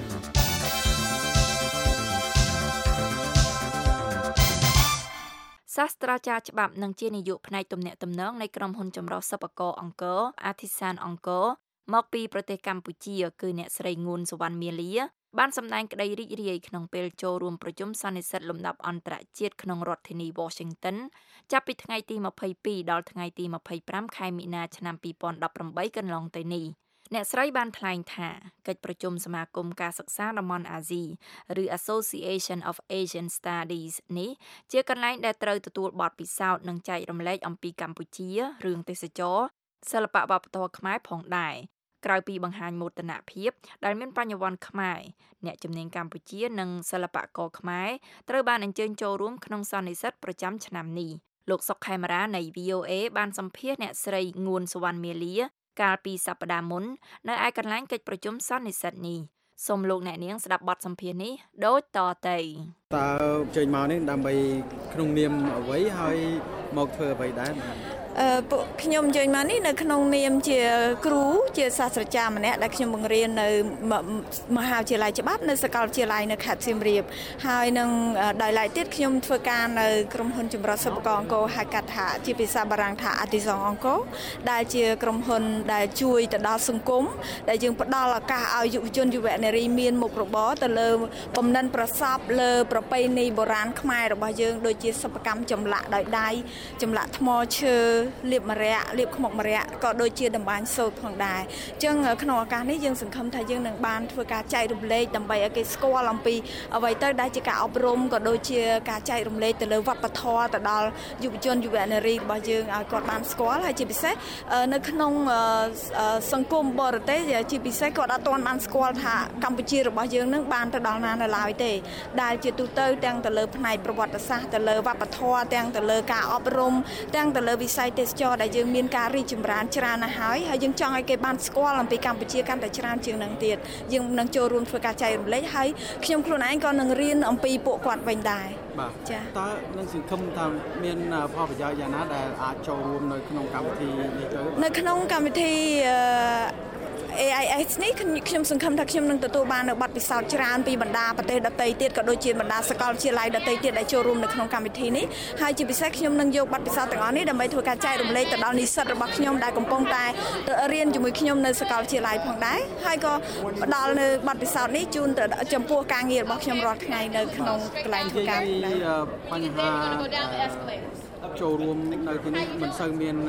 សាស្ត្រាចារ្យច្បាប់និងជានាយកផ្នែកទំនាក់ទំនងនៃក្រុមហ៊ុនចម្រុះសិប្បករអង្គរ Artisan អង្គរមកពីប្រទេសកម្ពុជាគឺអ្នកស្រីងួនសុវណ្ណមាលាបានសម្ដែងក្តីរីករាយក្នុងពេលចូលរួមប្រជុំសន្និសីទលំដាប់អន្តរជាតិក្នុងរដ្ឋធានី Washington ចាប់ពីថ្ងៃទី22ដល់ថ្ងៃទី25ខែមីនាឆ្នាំ2018កន្លងទៅនេះអ្នកស្រីបានថ្លែងថាកិច្ចប្រជុំសមាគមការសិក្សាតំបន់អាស៊ីឬ Association of Asian Studies នេះជាកន្លែងដែលត្រូវទទួលបទពិសោធន៍និងចែករំលែកអំពីកម្ពុជារឿងទេសចរណ៍សិល្បៈវប្បធម៌ខ្មែរផងដែរក្រៅពីបង្ហាញមោទនភាពដែលមានបញ្ញវន្តខ្មែរអ្នកជំនាញកម្ពុជានិងសិល្បករខ្មែរត្រូវបានអញ្ជើញចូលរួមក្នុងសន្និសីទប្រចាំឆ្នាំនេះលោកសុកខេមរានៃ VOA បានសម្ភាសន៍អ្នកស្រីងួនសុវណ្ណមាលាកាលពីសប្តាហ៍មុននៅឯកន្លែងកិច្ចប្រជុំសន្និសីទនេះសូមលោកអ្នកនាងស្ដាប់បទសម្ភាសន៍នេះដូចតទៅតើចេញមកនេះដើម្បីក្នុងនាមអ្វីហើយមកធ្វើអ្វីដែរពួកខ្ញុំចេញមកនេះនៅក្នុងនាមជាគ្រូជាសាស្ត្រាចារ្យម្នាក់ដែលខ្ញុំបង្រៀននៅមហាវិទ្យាល័យច្បាប់នៅសាកលវិទ្យាល័យនៅខេត្តសៀមរាបហើយនឹងដោយឡែកទៀតខ្ញុំធ្វើការនៅក្រុមហ៊ុនចម្រុះសិប្បករអង្គរហៅកាត់ថាជាភាសាបារាំងថា Artisan អង្គរដែលជាក្រុមហ៊ុនដែលជួយទៅដល់សង្គមដែលយើងផ្ដល់ឱកាសឲ្យយុវជនយុវនារីមានមុខរបរទៅលើបំណិនប្រសពលើប្រពៃណីបុរាណខ្មែររបស់យើងដូចជាសិប្បកម្មចម្លាក់ដោយដៃចម្លាក់ថ្មឈើលាបម្រ័ក្សលាបខ្មុកម្រ័ក្សក៏ដូចជាតម្បាញសូត្រផងដែរអញ្ចឹងក្នុងឱកាសនេះយើងសង្ឃឹមថាយើងនឹងបានធ្វើការចែករំលែកដើម្បីឲ្យគេស្គាល់អំពីអ្វីទៅដែលជាការអប់រំក៏ដូចជាការចែករំលែកទៅលើវប្បធម៌ទៅដល់យុវជនយុវនារីរបស់យើងឲ្យគាត់បានស្គាល់ហើយជាពិសេសនៅក្នុងសង្គមបរទេសជាពិសេសគាត់អត់ទាន់បានស្គាល់ថាកម្ពុជារបស់យើងនឹងបានទៅដល់ណានៅឡើយទេដែលជាទូទៅទាំងទៅលើផ្នែកប្រវត្តិសាស្ត្រទៅលើវប្បធម៌ទាំងទៅលើការអប់រំទាំងទៅលើវិស័យទេសចរណ៍ដែលយើងមានការរីកចម្រើនច្រើនណាស់ហើយយើងចង់ឲ្យគេបានស្គាល់អំពីកម្ពុជាកាន់តែច្រើនជាងនឹងទៀតយើងនឹងចូលរួមធ្វើការចែករំលែកហើយខ្ញុំខ្លួនឯងក៏នឹងរៀនអំពីពួកគាត់វិញដែរបាទចា៎តើនឹងសង្ឃឹមថាមានផលប្រយោជន៍យ៉ាងណាដែលអាចចូលរួមនៅក្នុងកម្មវិធីនេះទៅនៅក្នុងកម្មវិធីAIS នេះខ្ញុំសង្ឃឹមថាខ្ញុំនឹងទទួលបាននៅបទពិសោធន៍ច្រើនពីបណ្ដាប្រទេសដទៃទៀតក៏ដូចជាបណ្ដាសាកលវិទ្យាល័យដទៃទៀតដែលចូលរួមនៅក្នុងកម្មវិធីនេះហើយជាពិសេសខ្ញុំនឹងយកបទពិសោធន៍ទាំងអស់នេះដើម្បីធ្វើការចែករំលែកទៅដល់និស្សិតរបស់ខ្ញុំដែលកំពុងតែរៀនជាមួយខ្ញុំនៅសាកលវិទ្យាល័យផងដែរហើយក៏ផ្ដល់នៅបទពិសោធន៍នេះជូនទៅចំពោះការងាររបស់ខ្ញុំរាល់ថ្ងៃនៅក្នុងកន្លែងធ្វើការដែរបញ្ហាចូលរួមនៅទីនេះមិនសូវមាន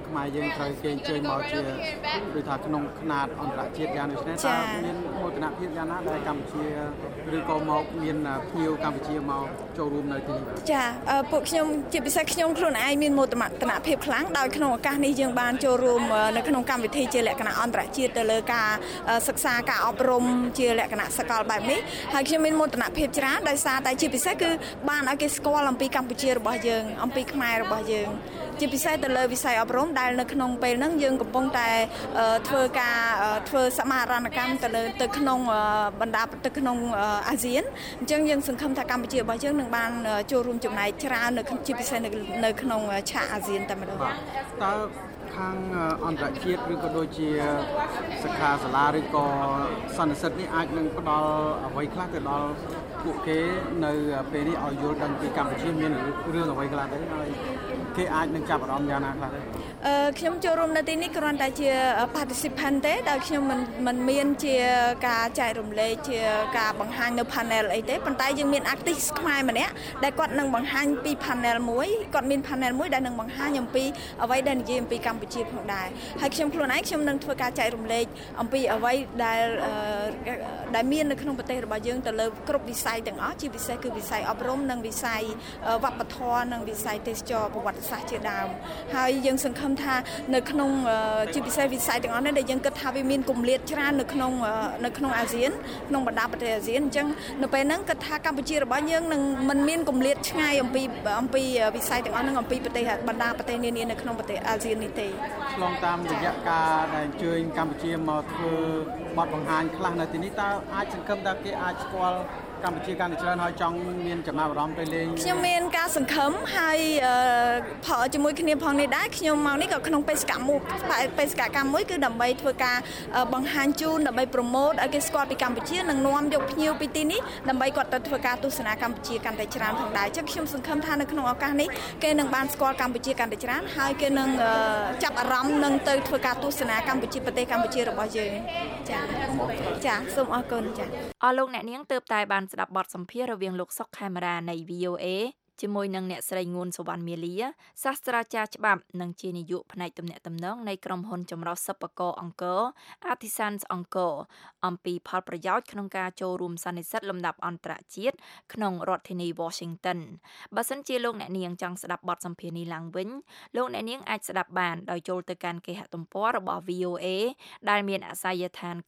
ខ្មែរយើងត្រូវគេអញ្ជើញមកជាដូចថាក្នុងខ្នាតអន្តរជាតិយ៉ាងដូចនេះតើមានមោទនភាពយ៉ាងណាដែលកម្ពុជាឬក៏មកមានភ្ញៀវកម្ពុជាមកចូលរួមនៅទីនេះចាពួកខ្ញុំជាពិសេសខ្ញុំខ្លួនឯងមានមោទនភាពខ្លាំងដោយក្នុងឱកាសនេះយើងបានចូលរួមនៅក្នុងកម្មវិធីជាលក្ខណៈអន្តរជាតិទៅលើការសិក្សាការអប់រំជាលក្ខណៈសកលបែបនេះហើយខ្ញុំមានមោទនភាពច្រើនដោយសារតែជាពិសេសគឺបានឲ្យគេស្គាល់អំពីកម្ពុជារបស់យើងអំពីខ្មែររបស់យើងជាពិសេសទៅលើវិស័យអប់រំដែលនៅក្នុងពេលហ្នឹងយើងកំពុងតែធ្វើសមាហរណកម្មទៅក្នុងបណ្ដាទៅក្នុងអាស៊ានអញ្ចឹងយើងសង្ឃឹមថាកម្ពុជារបស់យើងនឹងបានចូលរួមចំណែកច្រើននៅជាពិសេសនៅក្នុងឆាកអាស៊ានតែម្ដងតើខាងអន្តរជាតិឬក៏ដូចជាសិក្ខាសាលាឬក៏សន្និសីទនេះអាចនឹងផ្ដល់អ្វីខ្លះទៅដល់ពួកគេនៅពេលនេះឲ្យយល់ដឹងពីកម្ពុជាមានរឿងអ្វីខ្លះទៅហើយគេអាចនឹងចាប់អារម្មណ៍យ៉ាងណាខ្លះទៅខ្ញុំចូលរួមនៅទីនេះគ្រាន់តែជា participant ទេដោយខ្ញុំមិនមានជាការចែករំលែកជាការបង្ហាញនៅ panel អីទេប៉ុន្តែយើងមាន artist ខ្មែរម្នាក់ដែលគាត់នឹងបង្ហាញពី panel មួយគាត់មាន panel មួយដែលនឹងបង្ហាញអំពីអ្វីដែលនិយាយអំពីកម្ពុជាផងដែរហើយខ្ញុំខ្លួនឯងខ្ញុំនឹងធ្វើការចែករំលែកអំពីអ្វីដែលមាននៅក្នុងប្រទេសរបស់យើងទៅលើគ្រប់វិស័យទាំងអស់ជាពិសេសគឺវិស័យអប់រំនិងវិស័យវប្បធម៌និងវិស័យទេសចរប្រវត្តិសាស្ត្រជាដើមហើយយើងសង្ឃឹមថានៅក្នុងជាពិសេសវិស័យទាំងអស់នេះដែលយើងគិតថាវាមានគម្លាតច្រើននៅក្នុងអាស៊ានក្នុងបណ្ដាប្រទេសអាស៊ានអញ្ចឹងនៅពេលហ្នឹងគិតថាកម្ពុជារបស់យើងនឹងមិនមានគម្លាតឆ្ងាយអំពីវិស័យទាំងអស់ហ្នឹងអំពីប្រទេសបណ្ដាប្រទេសនានានៅក្នុងប្រទេសអាស៊ាននេះទេឆ្លងតាមរយៈការដែលអញ្ជើញកម្ពុជាមកធ្វើបទបង្ហាញខ្លះនៅទីនេះតើអាចសង្ឃឹមថាគេអាចស្គាល់កម្ពុជាកាន់តែច្រើនហើយចង់មានចំណាប់អារម្មណ៍ទៅលេងខ្ញុំមានការសង្ឃឹមហើយផលជាមួយគ្នាផងនេះដែរខ្ញុំមកនេះក៏ក្នុងបេសកកម្មមួយគឺដើម្បីធ្វើការបង្ហាញជូនដើម្បីប្រម៉ូទឲ្យគេស្គាល់ពីកម្ពុជានិងនាំយកភ្ញៀវពីទីនេះដើម្បីគាត់ទៅធ្វើការទស្សនាកម្ពុជាកាន់តែច្រើនផងដែរអញ្ចឹងខ្ញុំសង្ឃឹមថានៅក្នុងឱកាសនេះគេនឹងបានស្គាល់កម្ពុជាកាន់តែច្រើនហើយគេនឹងចាប់អារម្មណ៍នឹងទៅធ្វើការទស្សនាកម្ពុជាប្រទេសកម្ពុជារបស់យើងចាសូមអរគុណចាអរលោកអ្នកនាងទើបតែបានស្ដាប់បទសម្ភាសន៍រវាងលោកសុកខេមរានៃ VOA ជាមួយនឹងអ្នកស្រីងួនសុវណ្ណមាលាសាស្ត្រាចារ្យច្បាប់និងជានាយកផ្នែកទំនាក់ទំនងនៃក្រុមហ៊ុនចម្រុះសិប្បករអង្គរ Artisans អង្គរអំពីផលប្រយោជន៍ក្នុងការចូលរួមសន្និសីទលំដាប់អន្តរជាតិក្នុងរដ្ឋធានី Washington បើសិនជាលោកអ្នកនាងចង់ស្ដាប់បទសម្ភាសន៍នេះឡើងវិញលោកអ្នកនាងអាចស្ដាប់បានដោយចូលទៅកាន់គេហទំព័ររបស់ VOA ដែលមានអាសយដ្ឋាន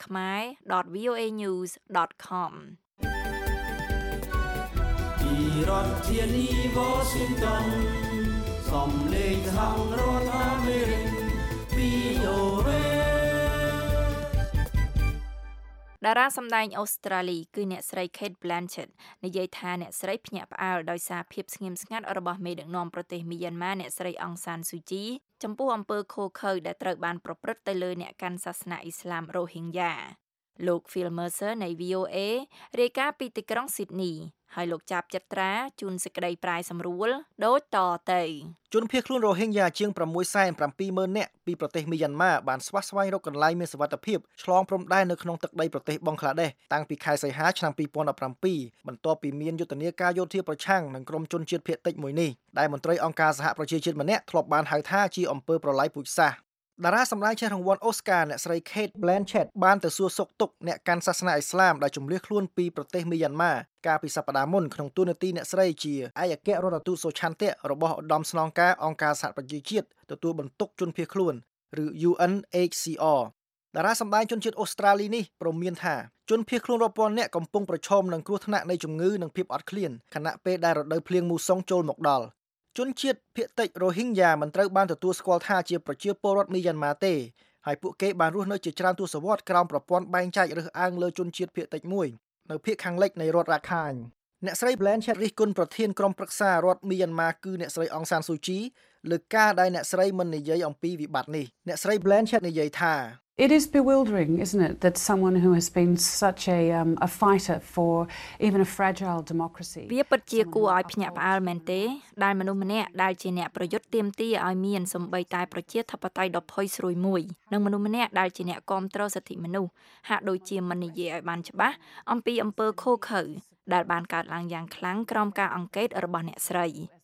khmer.voanews.com ពីរដ្ឋធានី Washington សំឡេងខាងរដ្ឋអាមេរិក VOA តារាសម្ដែងអូស្ត្រាលីគឺអ្នកស្រី Kate Blanchett និយាយថាអ្នកស្រីភ្ញាក់ផ្អើលដោយសារភាពស្ងៀមស្ងាត់របស់មេដឹកនាំប្រទេសមីយ៉ាន់ម៉ាអ្នកស្រីអង់សានស៊ូជីចំពោះអំពើឃោរឃៅដែលត្រូវបានប្រព្រឹត្តទៅលើអ្នកកាន់សាសនាអ៊ីស្លាម Rohingya លោក Phil Mercer នៃ VOA រាយការណ៍ពីទីក្រុង Sydney ហើយលោកចាប់ចិត្តត្រាជូនសេចក្តីប្រាយសម្រួលដូចតទៅជនភៀសខ្លួន Rohingya ជាង 670,000 នាក់ពីប្រទេសមីយ៉ាន់ម៉ាបានស្វះស្វែងរកកន្លែងមានសុវត្ថិភាពឆ្លងព្រំដែននៅក្នុងទឹកដីប្រទេសបង់ក្លាដេសតាំងពីខែសីហាឆ្នាំ 2017 បន្ទាប់ពីមានយុទ្ធនាការយោធាប្រឆាំងនឹងក្រុមជនជាតិភាគតិចមួយនេះដែលមន្ត្រីអង្គការសហប្រជាជាតិម្នាក់ធ្លាប់បានហៅថាជាអំពើប្រល័យពូជសាសន៍តារាសម្ដែងឈ្នះរង្វាន់ Oscar អ្នកស្រី Kate Blanchett បានទៅសួរសុខទុក្ខអ្នកកាន់សាសនាអ៊ីស្លាមដែលជម្លៀសខ្លួនពីប្រទេសមីយ៉ាន់ម៉ាកាលពីសប្តាហ៍មុនក្នុងទូនាទីអ្នកស្រីជាឯកអគ្គរដ្ឋទូតសូឆាន់តៈរបស់ឧត្តមស្នងការអង្គការសហប្រជាជាតិទទួលបន្ទុកជនភៀសខ្លួនឬ UNHCR តារាសម្ដែងជនជាតិអូស្ត្រាលីនេះព្រមានថាជនភៀសខ្លួនរាប់ពាន់នាក់កំពុងប្រឈមនឹងគ្រោះថ្នាក់នៃជំងឺនិងភាពអត់ឃ្លានខណៈពេលដែលរដូវភ្លៀងមូសុងចូលមកដល់ជនជាតិភាគតិច Rohingya មិនត្រូវបានទទួលស្គាល់ថាជាប្រជាពលរដ្ឋមីយ៉ាន់ម៉ាទេហើយពួកគេបានរស់នៅជាច្រើនទសវត្សរ៍ក្រោមប្រព័ន្ធបែងចែករើសអើងលើជនជាតិភាគតិចមួយនៅភាគខាងលិចនៃរដ្ឋ Rakhine អ្នកស្រី Blanchett រិះគន់ប្រធានក្រុមប្រឹក្សារដ្ឋមីយ៉ាន់ម៉ាគឺអ្នកស្រីអង់សានស៊ូជីលើការដែលអ្នកស្រីមិននិយាយអំពីវិបត្តិនេះអ្នកស្រី Blanchett និយាយថា It is bewildering, isn't it, that someone who has been such a fighter for even a fragile democracy វាពិតជាគួរឲ្យភ្ញាក់ផ្អើលមែនទេដែលមនុស្សម្នាក់ដែលជាអ្នកប្រយុទ្ធទាមទារឲ្យមានសម្បីតែប្រជាធិបតេយ្យដ៏ផុយស្រួយមួយនិងមនុស្សម្នាក់ដែលជាអ្នកគាំទ្រសិទ្ធិមនុស្សហាក់ដូចជាមិននិយាយឲ្យបានច្បាស់អំពីអំពើឃោរឃៅដែលបានកើតឡើងយ៉ាងខ្លាំងក្រោមការអង្កេតរបស់អ្នកស្រី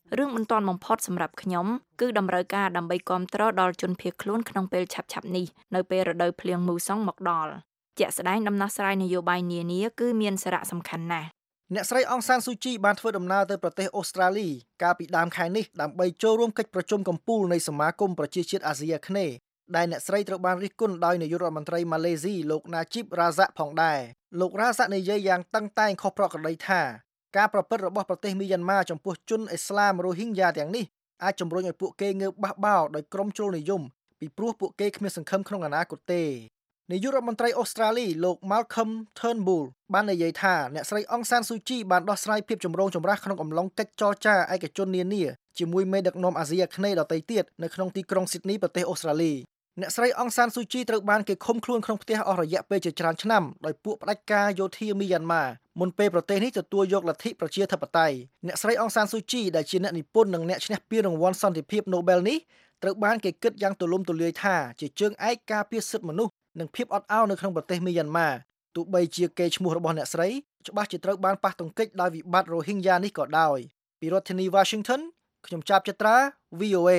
រឿងបន្ទាន់បំផុតសម្រាប់ខ្ញុំគឺតម្រូវការដើម្បីគាំទ្រដល់ជនភៀសខ្លួនក្នុងពេលឆាប់ៗនេះនៅពេលរដូវភ្លៀងមូសុងមកដល់ជាក់ស្ដែងដំណោះស្រាយនយោបាយនានាគឺមានសារៈសំខាន់ណាស់អ្នកស្រីអង្សានស៊ូជីបានធ្វើដំណើរទៅប្រទេសអូស្ត្រាលីកាលពីដើមខែនេះដើម្បីចូលរួមកិច្ចប្រជុំកំពូលនៃសមាគមប្រជាជាតិអាស៊ីអាគ្នេយ៍ដែលអ្នកស្រីត្រូវបានរិះគន់ដោយនាយករដ្ឋមន្ត្រីម៉ាឡេស៊ីលោកណាជីបរ៉ាហ្សាក់ផងដែរលោករ៉ាហ្សាក់និយាយយ៉ាងតឹងតែងខុសប្រក្រតីថាការប្រព្រឹត្តរបស់ប្រទេសមីយ៉ាន់ម៉ាចំពោះជនអ៊ីស្លាមរ៉ូហីងយ៉ាទាំងនេះអាចជំរុញឲ្យពួកគេងើបបះបោរដោយក្រុមជ្រុលនិយមពីព្រោះពួកគេគ្មានសង្ឃឹមក្នុងអនាគតទេនាយករដ្ឋមន្ត្រីអូស្ត្រាលីលោក Malcolm Turnbull បាននិយាយថាអ្នកស្រីអង្សានស៊ូជីបានដោះស្រាយភាពចម្រូងចម្រាសក្នុងអំឡុងកិច្ចចរចាឯកជននានាជាមួយមេដឹកនាំអាស៊ីអាគ្នេយ៍ដទៃទៀតនៅក្នុងទីក្រុង Sydney ប្រទេសអូស្ត្រាលីអ្នកស្រីអង្សានស៊ូជីត្រូវបានគេឃុំខ្លួនក្នុងផ្ទះអស់រយៈពេលជាច្រើនឆ្នាំដោយពួកផ្ដាច់ការយោធាមីយ៉ាន់ម៉ាមុនពេលប្រទេសនេះទទួលយកលទ្ធិប្រជាធិបតេយ្យអ្នកស្រីអង្សានស៊ូជីដែលជាអ្នកនិពន្ធនិងអ្នកឈ្នះពានរង្វាន់សន្តិភាព Nobel នេះត្រូវបានគេគិតយ៉ាងទូលំទូលាយថាជាជើងឯកការពារសិទ្ធិមនុស្សនិងភាពអត់ឱននៅក្នុងប្រទេសមីយ៉ាន់ម៉ាទោះបីជាកេរ្តិ៍ឈ្មោះរបស់អ្នកស្រីច្បាស់ជាត្រូវបានប៉ះទង្គិចដោយវិបត្តិ Rohingya នេះក៏ដោយពីរដ្ឋធានី Washington ខ្ញុំចាប់ចត្រា VOA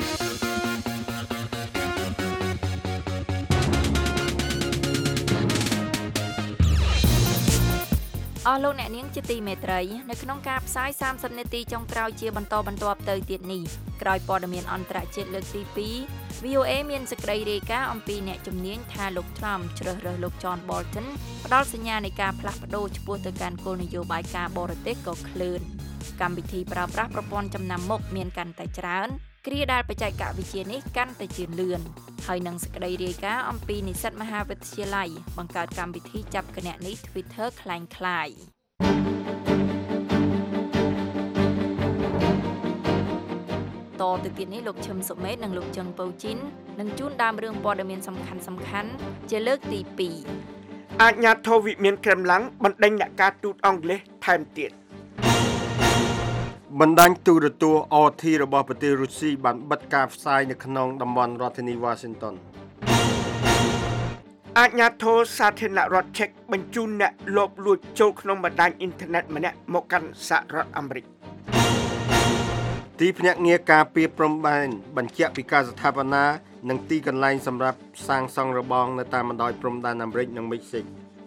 អស់លោកអ្នកនាងជាទីមេត្រីនៅក្នុងការផ្សាយ30នាទីចុងក្រោយជាបន្តបន្ទាប់ទៅទៀតនេះក្រោយព័ត៌មានអន្តរជាតិលើកទី2 VOA មានសេចក្តីរាយការណ៍អំពីអ្នកជំនាញថាលោក Trump ជ្រើសរើសលោក John Bolton ផ្ដល់សញ្ញានៃការផ្លាស់ប្ដូរឆ្ពោះទៅកាន់គោលនយោបាយការបរទេសក៏ឃ្លានកម្មវិធីប្រើប្រាស់ប្រព័ន្ធចំណាំមុខមានកាន់តែច្រើនគ្រាដែលបច្ចេកវិទ្យានេះកាន់តែជឿនលឿនហើយនឹងសេចក្តីរាយការណ៍អំពីនិស្សិតមហាវិទ្យាល័យបង្កើតកម្មវិធីចាប់គណនី Twitter คล้ายៗតទៅទៀតនេះលោកឈឹមសុមេតនិងលោកចឹងពៅជីននឹងជួនដើមរឿងព័ត៌មានសំខាន់ជាលើកទី2 អាជ្ញាធរវិមានក្រែមឡាំងបណ្ដេញអ្នកការទូតអង់គ្លេសថែមទៀតបណ្ដាញទូរទស្សន៍ RT របស់ប្រទេសរុស្ស៊ីបានបិទការផ្សាយនៅក្នុងតំបន់រដ្ឋធានី Washington អាជ្ញាធរសាធារណរដ្ឋឆែកបញ្ជូនអ្នកលបលួចចូលក្នុងបណ្ដាញអ៊ីនធឺណិតម្នាក់មកកាន់សហរដ្ឋអាមេរិកទីភ្នាក់ងារការពារព្រំដែនបញ្ជាក់ពីការស្ថាបនានិងទីកន្លែងសម្រាប់សាងសង់របងនៅតាមបណ្ដោយព្រំដែនអាមេរិកនិងមិចស៊ិក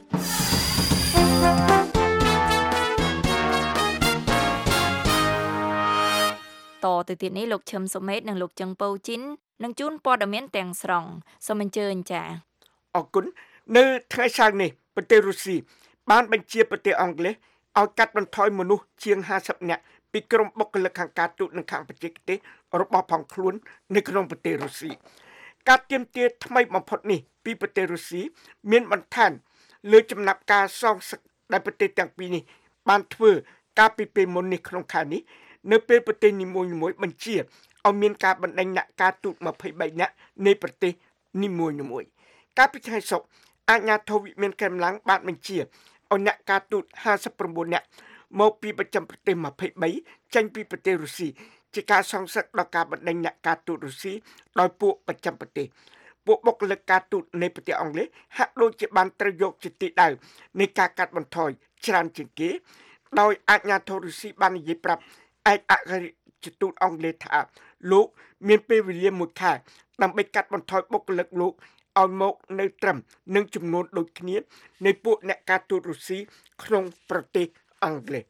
តទៅទៀតនេះលោកឈឹមសុមេតនិងលោកចឹងពៅជីននឹងជួនព័ត៌មានទាំងស្រុងសូមអញ្ជើញចា៎អរគុណនៅថ្ងៃសៅរ៍នេះប្រទេសរុស្ស៊ីបានបញ្ជាប្រទេសអង់គ្លេសឲ្យកាត់បន្ថយមនុស្សជាង50នាក់ពីក្រុមបុគ្គលិកខាងការទូតនិងខាងបច្ចេកទេសរបស់ផងខ្លួននៅក្នុងប្រទេសរុស្ស៊ីការទាមទារថ្មីបំផុតនេះពីប្រទេសរុស្ស៊ីមានបន្ថែមលើចំណាប់ការសងសឹកដែលប្រទេសទាំងពីរនេះបានធ្វើកាលពីពេលមុននេះក្នុងខែនេះនៅពេលប្រទេសនីមួយៗបញ្ជាឲ្យមានការបណ្ដេញអ្នកការទូត23នាក់នៃប្រទេសនីមួយៗកាលពីថ្ងៃសុក្រអាជ្ញាធរវិមានក្រែមឡាំងបានបញ្ជាឲ្យអ្នកការទូត59នាក់មកពីប្រចាំប្រទេស23ចេញពីប្រទេសរុស្ស៊ីជាការសងសឹកដល់ការបណ្ដេញអ្នកការទូតរុស្ស៊ីដោយពួកប្រចាំប្រទេសពួកបុគ្គលិកការទូតនៃប្រទេសអង់គ្លេសហាក់ដូចជាបានត្រូវយកជាទីដៅនៃការកាត់បន្ថយច្រើនជាងគេដោយអាជ្ញាធររុស្ស៊ីបាននិយាយប្រាប់ឯកអគ្គរដ្ឋទូតអង់គ្លេសថាលោកមានពេលវេលាមួយខែដើម្បីកាត់បន្ថយបុគ្គលិកលោកឲ្យមកនៅត្រឹមនឹងចំនួនដូចគ្នានៃពួកអ្នកការទូតរុស្ស៊ីក្នុងប្រទេសអង់គ្លេស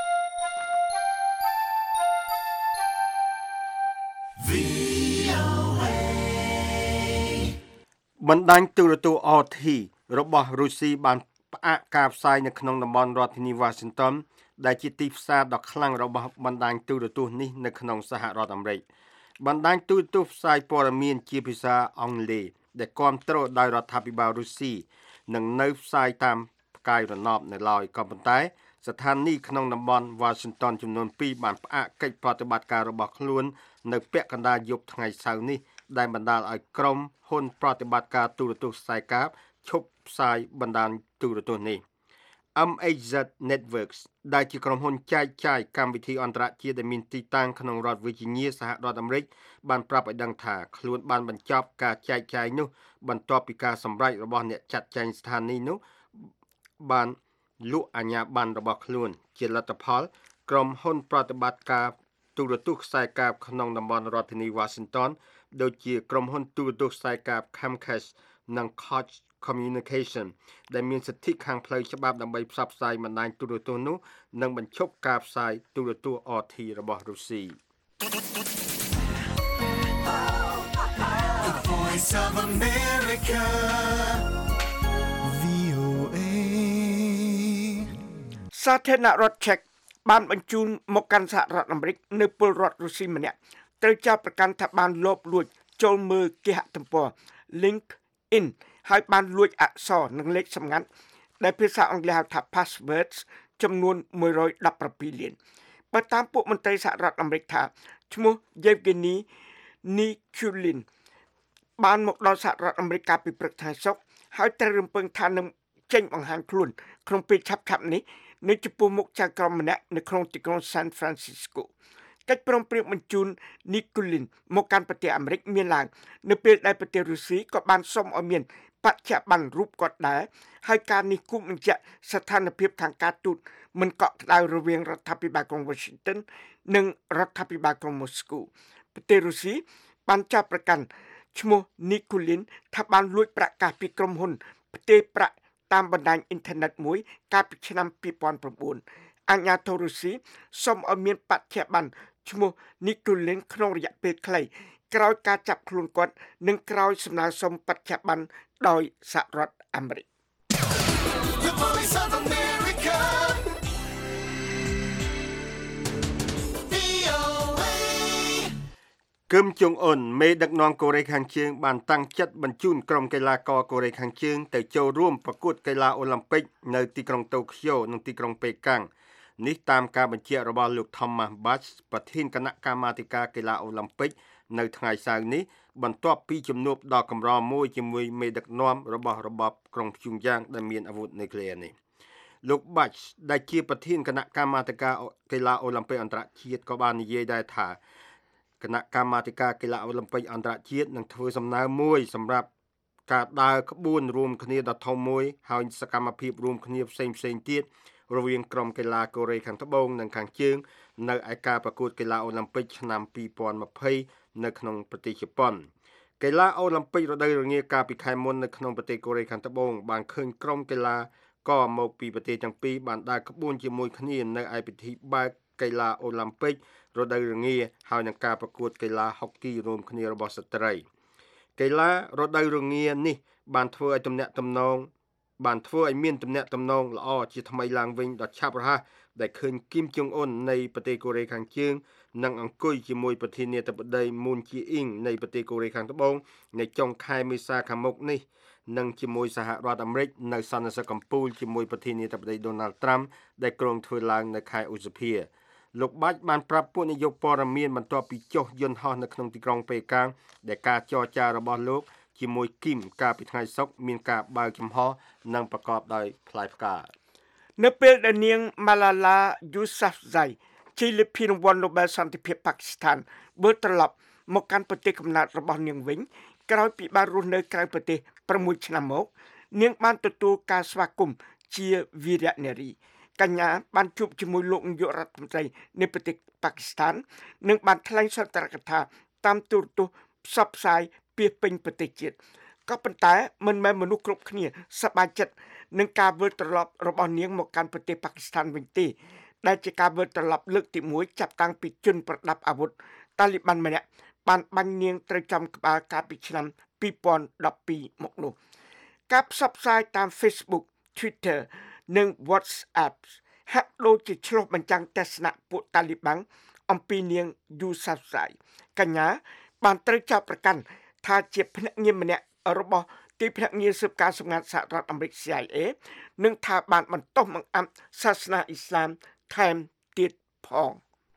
បណ្ដាញទូរទស្សន៍ RT របស់រុស្ស៊ីបានផ្អាកការផ្សាយនៅក្នុងតំបន់រដ្ឋធានី Washington ដែលជាទីផ្សារដ៏ខ្លាំងរបស់បណ្ដាញទូរទស្សន៍នេះនៅក្នុងសហរដ្ឋអាមេរិកបណ្ដាញទូរទស្សន៍ផ្សាយព័ត៌មានជាភាសាអង់គ្លេសដែលគាំទ្រដោយរដ្ឋាភិបាលរុស្ស៊ីនឹងនៅផ្សាយតាមផ្កាយរណបនៅឡើយក៏ប៉ុន្តែស្ថានីយ៍ក្នុងតំបន់ Washington ចំនួន2បានផ្អាកកិច្ចប្រតិបត្តិការរបស់ខ្លួននៅពាក់កណ្ដាលយប់ថ្ងៃសៅរ៍នេះដែលបណ្ដាលឲ្យក្រុមហ៊ុនប្រតិបត្តិការទូរទស្សន៍ខ្សែកាបឈប់ផ្សាយបណ្ដាញទូរទស្សន៍នេះ MHZ Networks ដែលជាក្រុមហ៊ុនចែកចាយកម្មវិធីអន្តរជាតិដែលមានទីតាំងក្នុងរដ្ឋ Virginia សហរដ្ឋអាមេរិកបានប្រាប់ឲ្យដឹងថាខ្លួនបានបញ្ចប់ការចែកចាយនោះបន្ទាប់ពីការសម្រេចរបស់អ្នកចាត់ចែងស្ថានីយ៍នោះបានលក់អាជ្ញាប័ណ្ណរបស់ខ្លួនជាលទ្ធផលក្រុមហ៊ុនប្រតិបត្តិការទូរទស្សន៍ខ្សែកាបក្នុងតំបន់រដ្ឋធានី Washington ដូចជាក្រុមហ៊ុនទូរទស្សន៍ខ្សែកាប Comcast និង Cox Communication ដែលមានសិទ្ធិខាងផ្លូវច្បាប់ដើម្បីផ្សព្វផ្សាយបណ្ដាញទូរទស្សន៍នោះនិងបញ្ឈប់ការផ្សាយទូរទស្សន៍ RT របស់រុស្ស៊ី The Voice of America VOA សាធារណរដ្ឋឆែកបានបញ្ជូនមកកាន់សហរដ្ឋអាមេរិកនៅពលរដ្ឋរុស្ស៊ីម្នាក់ត្រូវចោទប្រកាន់ថាបានលបលួចចូលមើលគេហទំព័រ LinkedIn ហើយបានលួចអក្សរនិងលេខសម្ងាត់ដែលភាសាអង់គ្លេសហៅថា passwords ចំនួន117លានបើតាមពួកមន្ត្រីសហរដ្ឋអាមេរិកថាឈ្មោះ Yevgeny Nikulin បានមកដល់សហរដ្ឋអាមេរិកកាលពីព្រឹកថ្ងៃសុក្រហើយត្រូវរំពឹងថានឹងចេញបង្ហាញខ្លួនក្នុងពេលឆាប់ៗនេះនៅចំពោះមុខចៅក្រមម្នាក់នៅក្នុងទីក្រុង San Francisco កិច្ចព្រមព្រៀងបញ្ជូន Nikulin មកកាន់ប្រទេសអាមេរិកមានឡើងនៅពេលដែលប្រទេសរុស្ស៊ីក៏បានសុំឲ្យមានបច្ចៈបណ្ឌរូបគាត់ដែរហើយការនេះគូបញ្ជាក់ស្ថានភាពខាងការទូតមិនកក់ក្ដៅរវាងរដ្ឋាភិបាលក្រុង Washington និងរដ្ឋាភិបាលក្រុង Moscow ប្រទេសរុស្ស៊ីបានចាប់ប្រកាន់ឈ្មោះ Nikulin ថាបានលួចប្រាក់កាសពីក្រុមហ៊ុនផ្ទេរប្រាក់តាមបណ្ដាញអ៊ីនធឺណិតមួយកាលពីឆ្នាំ2009អាជ្ញាធររុស្ស៊ីសូមឲ្យមានបច្ចៈបណ្ឌឈ្មោះ Nikulin ក្នុងរយៈពេលខ្លីក្រោយការចាប់ខ្លួនគាត់និងក្រោយសំណើសុំបច្ចៈបណ្ឌដោយសហរដ្ឋអាមេរិក The Voice of America VOA គឹមចុងអ៊ុនមេដឹកនាំកូរ៉េខាងជើងបានតាំងចិត្តបញ្ជូនក្រុមកីឡាករកូរ៉េខាងជើងទៅចូលរួមប្រកួតកីឡាអូឡ িম্প ិកនៅទីក្រុងតូក្យូនិងទីក្រុងប៉េកាំងនេះតាមការបញ្ជាក់របស់លោក Thomas Bach ប្រធានគណៈកម្មាធិការកីឡាអូឡ িম্প ិកនៅថ្ងៃសៅរ៍នេះបន្ទាប់ពីជំនួបដ៏កម្រមួយជាមួយមេដឹកនាំរបស់របបក្រុងព្យុងយ៉ាងដែលមានអាវុធនុយក្លេអ៊ែរនេះលោក Bach ដែលជាប្រធានគណៈកម្មាធិការកីឡាអូឡ িম্প ិកអន្តរជាតិក៏បាននិយាយដែរថាគណៈកម្មាធិការកីឡាអូឡ িম্প ិកអន្តរជាតិនឹងធ្វើសំណើមួយសម្រាប់ការដើរក្បួនរួមគ្នាដ៏ធំមួយហើយសកម្មភាពរួមគ្នាផ្សេងៗទៀតរវាងក្រុមកីឡាកូរ៉េខាងត្បូងនិងខាងជើងនៅឯការប្រកួតកីឡាអូឡ িম্প ិកឆ្នាំ2020នៅក្នុងប្រទេសជប៉ុនកីឡាអូឡ িম্প ិករដូវរងាកាលពីខែមុននៅក្នុងប្រទេសកូរ៉េខាងត្បូងបានឃើញក្រុមកីឡាករមកពីប្រទេសទាំងពីរបានដើរក្បួនជាមួយគ្នានៅឯពិធីបើកកីឡាអូឡ িম্প ិករដូវរងាហើយនឹងការប្រកួតកីឡាហុកគីរួមគ្នារបស់ស្ត្រីកីឡារដូវរងានេះបានធ្វើឲ្យមានទំនាក់ទំនងល្អជាថ្មីឡើងវិញដ៏ឆាប់រហ័សដែលឃើញគីមចុងអ៊ុននៃប្រទេសកូរ៉េខាងជើងនិងអង្គុយជាមួយប្រធានាធិបតីមូនជាអ៊ីងនៃប្រទេសកូរ៉េខាងត្បូងនៅចុងខែមេសាខាងមុខនេះនិងជាមួយសហរដ្ឋអាមេរិកនៅសន្និសីទកំពូលជាមួយប្រធានាធិបតី Donald Trump ដែលគ្រោងធ្វើឡើងនៅខែឧសភាលោកបាច់បានប្រាប់ពួកនាយកព័ត៌មានបន្ទាប់ពីចុះយន្តហោះនៅក្នុងទីក្រុងប៉េកាំងដែលការចរចារបស់លោកជាមួយគីមកាលពីថ្ងៃសុក្រមានការបើកចំហនិងប្រកបដោយផ្លែផ្កានៅពេលដែលនាង Malala Yousafzai ជ័យលាភីរង្វាន់ Nobel សន្តិភាពប៉ាគីស្ថានវិលត្រឡប់មកកាន់ប្រទេសកំណើតរបស់នាងវិញក្រោយពីបានរស់នៅក្រៅប្រទេស6ឆ្នាំមកនាងបានទទួលការស្វាគមន៍ជាវីរនារីកញ្ញាបានជួបជាមួយលោកនាយករដ្ឋមន្ត្រីនៃប្រទេសប៉ាគីស្ថាននិងបានថ្លែងសន្ទរកថាតាមទូរទស្សន៍ផ្សព្វផ្សាយពាសពេញប្រទេសជាតិក៏ប៉ុន្តែមិនមែនមនុស្សគ្រប់គ្នាសប្បាយចិត្តនឹងការវិលត្រឡប់របស់នាងមកកាន់ប្រទេសប៉ាគីស្ថានវិញទេដែលជាការវិលត្រឡប់លើកទី1ចាប់តាំងពីជនប្រដាប់អាវុធតាលីប៊ាន់ម្នាក់បានបាញ់នាងត្រូវចំក្បាលកាលពីឆ្នាំ2012មកនោះការផ្សព្វផ្សាយតាម Facebook Twitter និង WhatsApp ហាក់ដូចជាឆ្លុះបញ្ចាំងទស្សនៈពួកតាលីប៊ាំងអំពីនាង Yousafzai កញ្ញាបានត្រូវចាប់ប្រកាន់ថាជាភ្នាក់ងារម្នាក់របស់ទីភ្នាក់ងារស៊ើបការសម្ងាត់សហរដ្ឋអាមេរិក CIA និងថាបានបន្តបង្អាប់សាសនាអ៊ីស្លាមថែមទៀតផង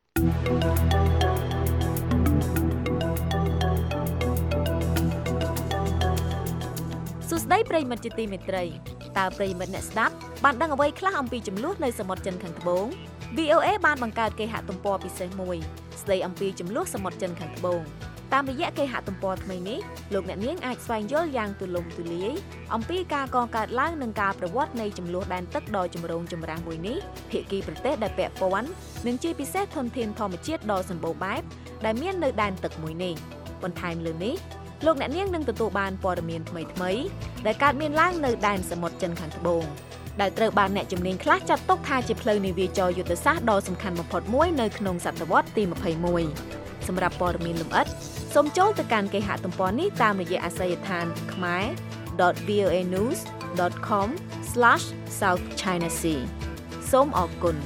សួស្តីប្រិយមិត្តជាទីមេត្រីតើប្រិយមិត្តអ្នកស្ដាប់បានដឹងអ្វីខ្លះអំពីចំនួននៅសមុទ្រចិនខាងត្បូង VOA បានបង្កើតគេហទំព័រពិសេសមួយស្ដីអំពីចំនួនសមុទ្រចិនខាងត្បូងតាមរយៈគេហទំព័រថ្មីនេះលោកអ្នកនាងអាចស្វែងយល់យ៉ាងទូលំទូលាយអំពីការកកើតឡើងនិងការប្រវត្តិនៃចំនួនដែនទឹកដ៏ចម្រូងចម្រាសមួយនេះភាគីប្រទេសដែលពាក់ព័ន្ធនិងជាពិសេសធនធានធម្មជាតិដ៏សម្បូរបែបដែលមាននៅដែនទឹកមួយនេះបន្ថែមលើនេះលោកអ្នកនាងនឹងទទួលបានព័ត៌មានថ្មីៗដែលកើតមានឡើងនៅដែនសមុទ្រចិនខាងត្បូងដែលត្រូវបានអ្នកជំនាញខ្លះចាត់ទុកថាជាផ្លូវនាវាចរយុទ្ធសាស្ត្រដ៏សំខាន់បំផុតមួយនៅក្នុងសតវត្សទី21សម្រាប់ព័ត៌មានលម្អិតសូមចូលទៅកាន់គេហទំព័រនេះតាមរយៈអាសយដ្ឋាន khmer.voanews.com/southchinasea សូមអរគុណ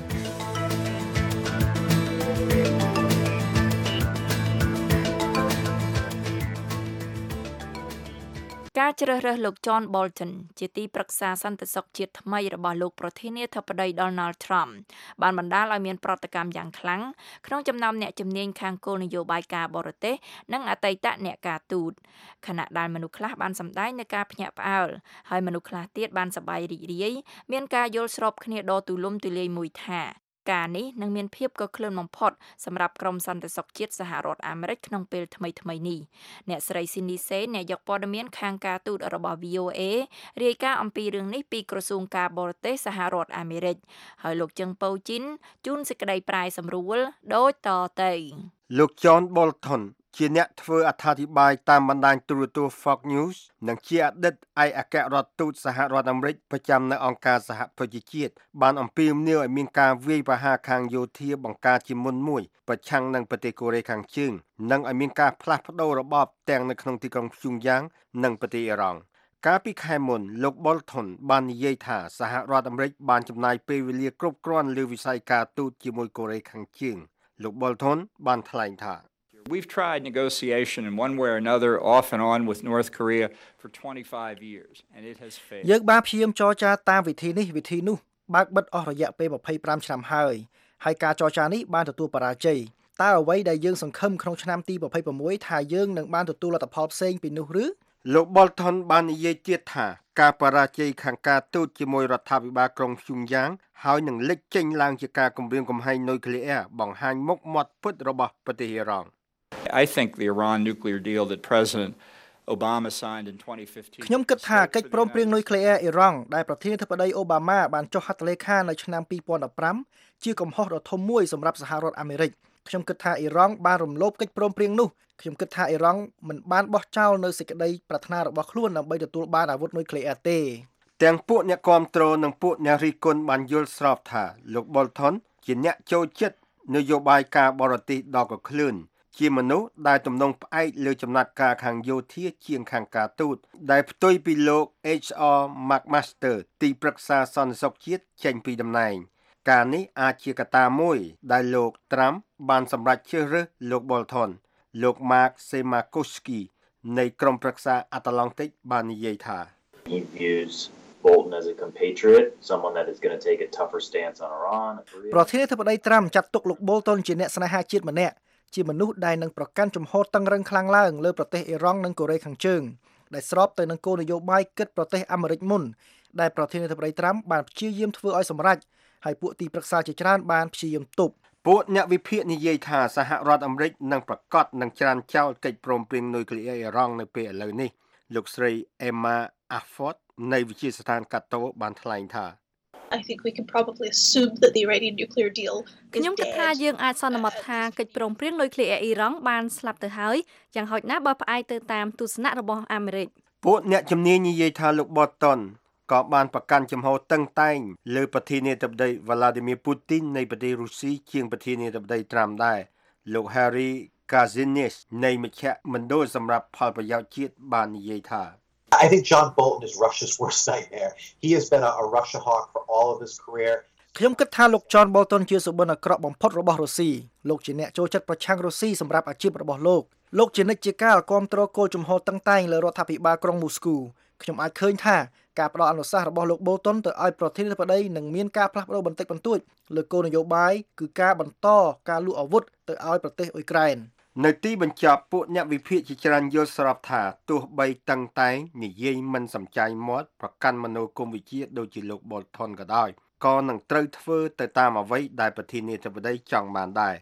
ការជ្រើសរើសលោក John Bolton ជាទីប្រឹក្សាសន្តិសុខជាតិថ្មីរបស់លោកប្រធានាធិបតី Donald Trump បានបណ្ដាលឲ្យមានប្រតិកម្មយ៉ាងខ្លាំងក្នុងចំណោមអ្នកជំនាញខាងគោលនយោបាយការបរទេសនិងអតីតអ្នកការទូតខណៈដែលមនុស្សខ្លះបានសម្ដែងនូវការភ្ញាក់ផ្អើលហើយមនុស្សខ្លះទៀតបានសប្បាយរីករាយមានការយល់ស្របគ្នាដ៏ទូលំទូលាយមួយថាការនេះនឹងមានភាពកក្លឿនបំផុតសម្រាប់ក្រមសន្តិសុខជាតិសហរដ្ឋអាមេរិកក្នុងពេលថ្មីៗនេះអ្នកស្រី Cindy Saine អ្នកយកព័ត៌មានខាងការទូតរបស់ VOA រាយការណ៍អំពីរឿងនេះពីក្រសួងការបរទេសសហរដ្ឋអាមេរិកហើយលោកជឹងប៉ូជីនជូនសេចក្តីប្រាយសម្រួលដូចតទៅលោក John Bolton ជាអ្នកធ្វើអត្ថាធិប្បាយតាមបណ្ដាញទូរទស្សន៍ Fox News និងជាអតីតឯកអគ្គរដ្ឋទូតសហរដ្ឋអាមេរិកប្រចាំនៅអង្គការសហប្រជាជាតិបានអំពាវនាវឲ្យមានការវាយប្រហារខាងយោធាបង្ការជាមុនមួយប្រឆាំងនឹងប្រទេសកូរ៉េខាងជើងនិងឲ្យមានការផ្លាស់ប្ដូររបបទាំងនៅក្នុងទីក្រុងព្យុងយ៉ាងនិងប្រទេសអ៊ីរ៉ង់កាលពីខែមុនលោក Bolton បាននិយាយថាសហរដ្ឋអាមេរិកបានចំណាយពេលវេលាគ្រប់គ្រាន់លើវិស័យការទូតជាមួយកូរ៉េខាងជើងលោក Bolton បានថ្លែងថា We've tried negotiation in one way or another off and on with North Korea for 25 years and it has failed. យើងបានព្យាយាមចរចាតាមវិធីនេះវិធីនោះបើកបិទអស់រយៈពេល25ឆ្នាំហើយការចរចានេះបានទទួលបរាជ័យតើអ្វីដែលយើងសង្ឃឹមក្នុងឆ្នាំទី26ថាយើងនឹងបានទទួលលទ្ធផលផ្សេងពីនោះឬលោក Bolton បាននិយាយទៀតថាការបរាជ័យខាងការទូតជាមួយរដ្ឋាភិបាលក្រុងព្យុងយ៉ាងហើយនឹងលេចចេញឡើងជាការគំរាមកំហែងនុយក្លេអ៊ែរបង្ហាញមុខមាត់ពិតរបស់ប្រទេសអ៊ីរ៉ង់ I think the Iran nuclear deal that President Obama signed in 2015 ខ្ញុំគិតថាកិច្ចព្រមព្រៀងនុយក្លេអ៊ែរអ៊ីរ៉ង់ដែលប្រធានាធិបតីអូបាម៉ាបានចុះហត្ថលេខានៅឆ្នាំ2015ជាកំហុសដ៏ធំមួយសម្រាប់សហរដ្ឋអាមេរិកខ្ញុំគិតថាអ៊ីរ៉ង់បានរំលោភកិច្ចព្រមព្រៀងនោះខ្ញុំគិតថាអ៊ីរ៉ង់មិនបានបោះចោលនៅសេចក្តីប្រាថ្នារបស់ខ្លួនដើម្បីទទួលបានអាវុធនុយក្លេអ៊ែរទេទាំងពួកអ្នកគាំទ្រនិងពួកអ្នករិះគន់បានយល់ស្របថាលោក Bolton ជាអ្នកចូលចិត្តនយោបាយការបរទេសដ៏កក្លឿនជាមនុស្សដែលទំនងផ្អែកលើចំណាត់ការខាងយោធាជាងខាងការទូតដែលផ្ទុយពីលោក HR McMaster ទីប្រឹក្សាសន្តិសុខជាតិចេញពីតំណែងការនេះអាចជាកត្តាមួយដែលលោក Trump បានសម្រេចជ្រើសរើសលោក Bolton លោក Mark Semakoski នៃក្រុមប្រឹក្សាអាត្លង់តិកបាននិយាយថា He views Bolton as a compatriot, someone that is going to take a tougher stance on Iran. ប្រធានាធិបតី Trump ចាត់ទុកលោក Bolton ជាអ្នកស្នេហាជាតិម្នាក់ជាមនុស្សដែលនឹងប្រកាន់ជំហរតឹងរ៉ឹងខ្លាំងឡើងលើប្រទេសអ៊ីរ៉ង់និងកូរ៉េខាងជើងដែលស្របទៅនឹងគោលនយោបាយគិតប្រទេសអាមេរិកមុនដែលប្រធានាធិបតី Trump បានព្យាយាមធ្វើឲ្យសម្រេចហើយពួកទីប្រឹក្សាជាច្រើនបានព្យាយាមទប់ពួកអ្នកវិភាគនិយាយថាសហរដ្ឋអាមេរិកនឹងប្រកាសនឹងច្រានចោលកិច្ចព្រមព្រៀងនុយក្លេអ៊ែរអ៊ីរ៉ង់នៅពេលឥឡូវនេះលោកស្រី Emma Afford នៃវិទ្យាស្ថានកាតូបានថ្លែងថា I think we can probably assume that the Iranian nuclear deal is dead. ខ្ញុំគិតថាយើងអាចសន្មតថាកិច្ចព្រមព្រៀងនុយក្លេអ៊ែរអ៊ីរ៉ង់បានស្លាប់ទៅហើយយ៉ាងហោចណាស់បើផ្អែកទៅតាមទស្សនៈរបស់អាមេរិកពួកអ្នកជំនាញនិយាយថាលោក Bolton ក៏បានប្រកាន់ជំហរតឹងតែងលើប្រធានាធិបតី Vladimir Putin នៃប្រទេសរុស្ស៊ីជាងប្រធានាធិបតី Trump ដែរលោក Harry Kazinis នៃមជ្ឈមណ្ឌលសម្រាប់ផលប្រយោជន៍ជាតិបាននិយាយថា I think John Bolton is Russia's worst nightmare. He has been a Russia hawk for all of his career. ខ្ញុំគិតថាលោក John Bolton ជាសុបិនអាក្រក់បំផុតរបស់រុស្ស៊ីលោកជាអ្នកចូលចិត្តប្រឆាំងរុស្ស៊ីសម្រាប់អាជីពរបស់លោកជានិច្ចជាកាលគាំទ្រគោលជំហរតឹងតែងលើរដ្ឋាភិបាលក្រុងមូស្គូខ្ញុំអាចឃើញថាការផ្ដល់អនុសាសន៍របស់លោក Bolton ទៅឲ្យប្រធានាធិបតីនឹងមានការផ្លាស់ប្ដូរបន្តិចបន្តួចលើគោលនយោបាយគឺការបន្តការលក់អាវុធទៅឲ្យប្រទេសអ៊ុយក្រែននៅទីបញ្ចប់ពួកអ្នកវិភាគជាច្រើនយល់ស្របថាទោះបីតឹងតែងនិយាយមិនសំចៃមាត់ប្រកាន់មនោគមវិជ្ជាដូចជាលោក Bolton ក៏ដោយក៏នឹងត្រូវធ្វើទៅតាមអ្វីដែលប្រធានាធិបតីចង់បានដែរ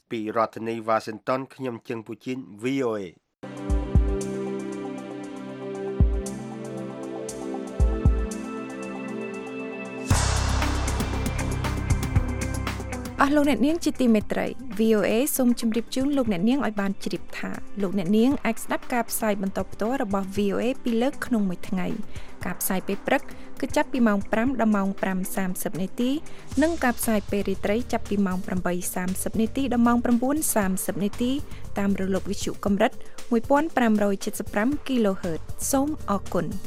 ពីរដ្ឋធានី Washington ខ្ញុំជឹងពូជីន VOA អស់លោកអ្នកនាងជាទីមេត្រី VOA សូមជម្រាបជូនលោកអ្នកនាងឲ្យបានជ្រាបថាលោកអ្នកនាងអាចស្ដាប់ការផ្សាយបន្តផ្ទាល់របស់ VOA ពីរលើកក្នុងមួយថ្ងៃការផ្សាយពេលព្រឹកគឺចាប់ពីម៉ោង 5 ដល់ម៉ោង 5:30 នាទីនិងការផ្សាយពេលរាត្រីចាប់ពីម៉ោង 8:30 នាទីដល់ម៉ោង 9:30 នាទីតាមរលកវិទ្យុកម្រិត 1575 kHz សូមអរគុណ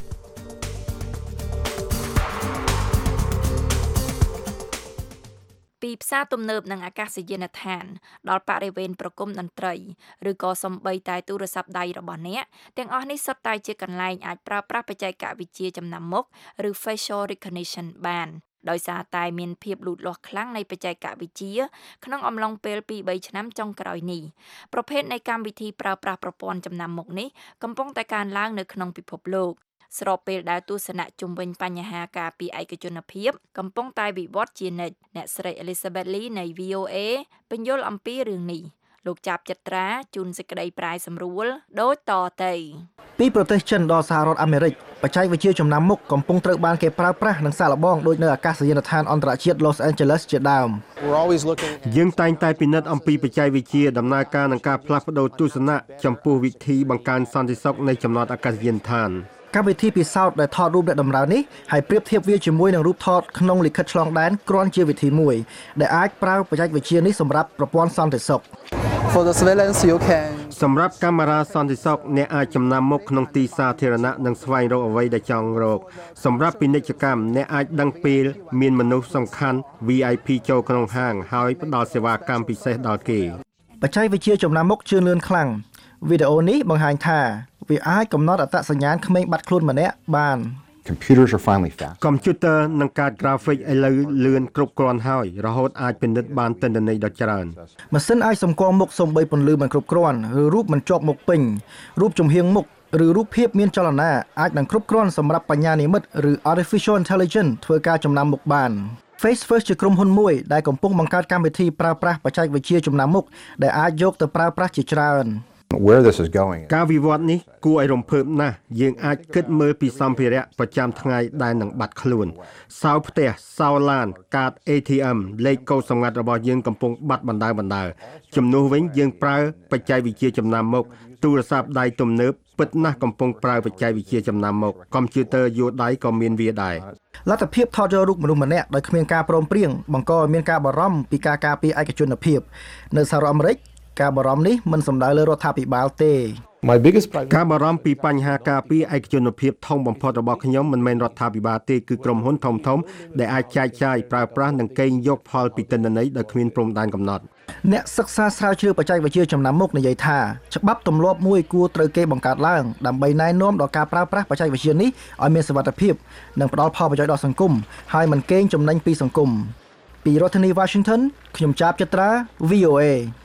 ពីផ្សារទំនើបនិងអាកាសយានដ្ឋានដល់បរិវេណប្រគំតន្ត្រីឬក៏សំបីតែទូរស័ព្ទដៃរបស់អ្នកទាំងអស់នេះសុទ្ធតែជាកន្លែងអាចប្រើប្រាស់បច្ចេកវិទ្យាចំណាំមុខឬ facial recognition បានដោយសារតែមានភាពលូតលាស់ខ្លាំងនៃបច្ចេកវិទ្យាក្នុងអំឡុងពេល 2-3 ឆ្នាំចុងក្រោយនេះប្រភេទនៃកម្មវិធីប្រើប្រាស់ប្រព័ន្ធចំណាំមុខនេះកំពុងតែកើនឡើងនៅក្នុងពិភពលោកស្របពេលដែលទស្សនៈជំវិញបញ្ហាការពារឯកជនភាពកំពុងតែវិវត្តជានិច្ចអ្នកស្រី Elizabeth Lee នៃ VOA ពន្យល់អំពីរឿងនេះលោកចាប់ចត្រាជូនសេចក្តីប្រាយសម្រួលដូចតទៅពីប្រទេសចិនដល់សហរដ្ឋអាមេរិកបច្ចេកវិទ្យាចំណាំមុខកំពុងត្រូវបានគេប្រើប្រាស់និងសាកល្បងដោយនៅអាកាសយានដ្ឋានអន្តរជាតិ Los Angeles ជាដើមយើងតែងតែពិនិត្យអំពីបច្ចេកវិទ្យាដំណើរការនិងការផ្លាស់ប្ដូរទស្សនៈចំពោះវិធីបង្កើនសន្តិសុខនៃចំណតអាកាសយានដ្ឋានកម្មវិធីពិសោធន៍ដែលថតរូបអ្នកដំណើរនេះហើយប្រៀបធៀបវាជាមួយនឹងរូបថតក្នុងលិខិតឆ្លងដែនគ្រាន់ជាវិធីមួយដែលអាចប្រើបច្ចេកវិទ្យានេះសម្រាប់ប្រព័ន្ធសន្តិសុខ For the surveillance you can សម្រាប់កាមេរ៉ាសន្តិសុខអ្នកអាចចំណាំមុខក្នុងទីសាធារណៈនិងស្វែងរកអ្វីដែលចង់រកសម្រាប់ពាណិជ្ជកម្មអ្នកអាចដឹងពេលមានមនុស្សសំខាន់ VIP ចូលក្នុងហាងហើយផ្ដល់សេវាកម្មពិសេសដល់គេបច្ចេកវិទ្យាចំណាំមុខជឿនលឿនខ្លាំងវីដេអូនេះបង្ហាញថាវាអាចកំណត់អត្តសញ្ញាណក្មេងបាត់ខ្លួនម្នាក់បាន Computers are finally fast. កុំព្យូទ័រនិងកាត graphic ឥឡូវលឿនគ្រប់គ្រាន់ហើយរហូតអាចពិនិត្យបានទិន្នន័យដ៏ច្រើនម៉ាស៊ីនអាចសម្គាល់មុខសូម្បីពន្លឺមិនគ្រប់គ្រាន់ឬរូបមិនជាប់មុខពេញរូបចំហៀងមុខឬរូបភាពមានចលនាអាចនឹងគ្រប់គ្រាន់សម្រាប់បញ្ញានិម្មិតឬ Artificial Intelligence ធ្វើការចំណាំមុខបានFace First ជាក្រុមហ៊ុនមួយដែលកំពុងបង្កើតកម្មវិធីប្រើប្រាស់បច្ចេកវិទ្យាចំណាំមុខដែលអាចយកទៅប្រើប្រាស់ជាច្រើន Where this is going ការវិវត្តនេះគួរឲ្យរំភើបណាស់យើងអាចគិតមើលពីសម្ភារៈប្រចាំថ្ងៃដែលនឹងបាត់ខ្លួនសោផ្ទះសោឡានកាត ATM លេខកូដសម្ងាត់របស់យើងកំពុងបាត់បណ្ដើជំនួសវិញយើងប្រើបច្ចេកវិទ្យាចំណាំមុខទូរស័ព្ទដៃទំនើបពិតណាស់កំពុងប្រើបច្ចេកវិទ្យាចំណាំមុខកុំព្យូទ័រយួរដៃក៏មានវាដែរលទ្ធភាពថតយករូបមនុស្សម្នាក់ដោយគ្មានការព្រមព្រៀងបង្កឲ្យមានការបារម្ភពីការការពារឯកជនភាពនៅសហរដ្ឋអាមេរិកការបារម្ភនេះមិនសំដៅលើរដ្ឋាភិបាលទេការបារម្ភពីបញ្ហាការពារឯកជនភាពធំបំផុតរបស់ខ្ញុំមិនមែនរដ្ឋាភិបាលទេគឺក្រុមហ៊ុនធំៗដែលអាចចែកចាយប្រើប្រាស់និងកេងយកផលពីទិន្នន័យដោយគ្មានព្រំដែនកំណត់អ្នកសិក្សាស្រាវជ្រាវបច្ចេកវិទ្យាចំណាំមុខនិយាយថាច្បាប់ទម្លាប់មួយគួរត្រូវគេបង្កើតឡើងដើម្បីណែនាំដល់ការប្រើប្រាស់បច្ចេកវិទ្យានេះឲ្យមានសុវត្ថិភាពនិងផ្ដល់ផលប្រយោជន៍ដល់សង្គមហើយមិនកេងចំណេញពីសង្គមពីរដ្ឋធានី Washington ខ្ញុំចាប់ចត្រា VOA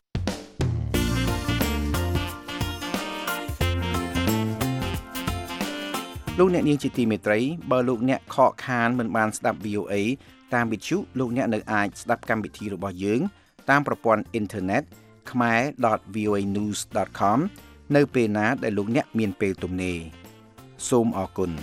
លោកអ្នកនាងជាទីមេត្រីបើលោកអ្នកខកខានមិនបានស្ដាប់ VOA តាមវិទ្យុលោកអ្នកនៅអាចស្ដាប់កម្មវិធីរបស់យើងតាមប្រព័ន្ធអ៊ីនធឺណិត khmer.voanews.com នៅពេលណាដែលលោកអ្នកមានពេលទំនេរសូមអរគុណ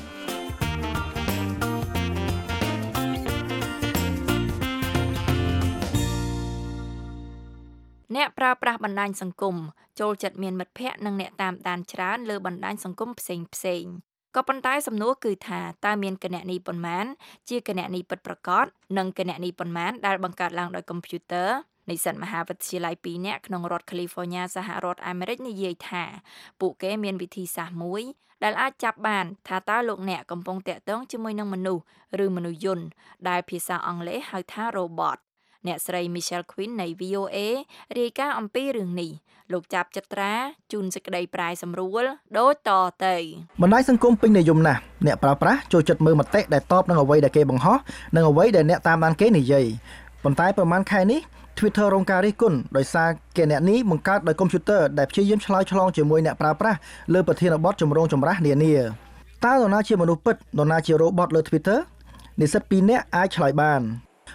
អ្នកប្រើប្រាស់បណ្ដាញសង្គមចូលចិត្តមានមិត្តភ័ក្តិនិងអ្នកតាមដានច្រើនលើបណ្ដាញសង្គមផ្សេងៗក៏ប៉ុន្តែសំណួរគឺថាតើមានគណនីប៉ុន្មានជាគណនីពិតប្រាកដនិងគណនីប៉ុន្មានដែលបង្កើតឡើងដោយកុំព្យូទ័រនិស្សិតមហាវិទ្យាល័យ2នាក់ក្នុងរដ្ឋ California សហរដ្ឋអាមេរិកនិយាយថាពួកគេមានវិធីសាស្ត្រមួយដែលអាចចាប់បានថាតើលោកអ្នកកំពុងតាក់ទងជាមួយនឹងមនុស្សឬមនុស្សយន្តដែលភាសាអង់គ្លេសហៅថា robot អ្នកស្រី Michelle Quinn នៃ VOA រាយការណ៍អំពីរឿងនេះលោកចាប់ចត្រាជូនសេចក្តីប្រាយសម្រួលដូចតទៅបណ្ដាញសង្គមពេញនិយមណាស់អ្នកប្រើប្រាស់ចូលចិត្តមើលមតិដែលតបនឹងអ្វីដែលគេបង្ហោះនិងអ្វីដែលអ្នកតាមដានគេនិយាយប៉ុន្តែប្រហែលខែនេះ Twitter រងការរិះគន់ដោយសារគេអ្នកនេះបង្កើតដោយកុំព្យូទ័រដែលព្យាយាមឆ្លើយឆ្លងជាមួយអ្នកប្រើប្រាស់លើប្រធានបទចម្រូងចម្រាសនានាតើនរណាជាមនុស្សពិតនរណាជា robot លើ Twitter និស្សិត2នាក់អាចឆ្លើយបាន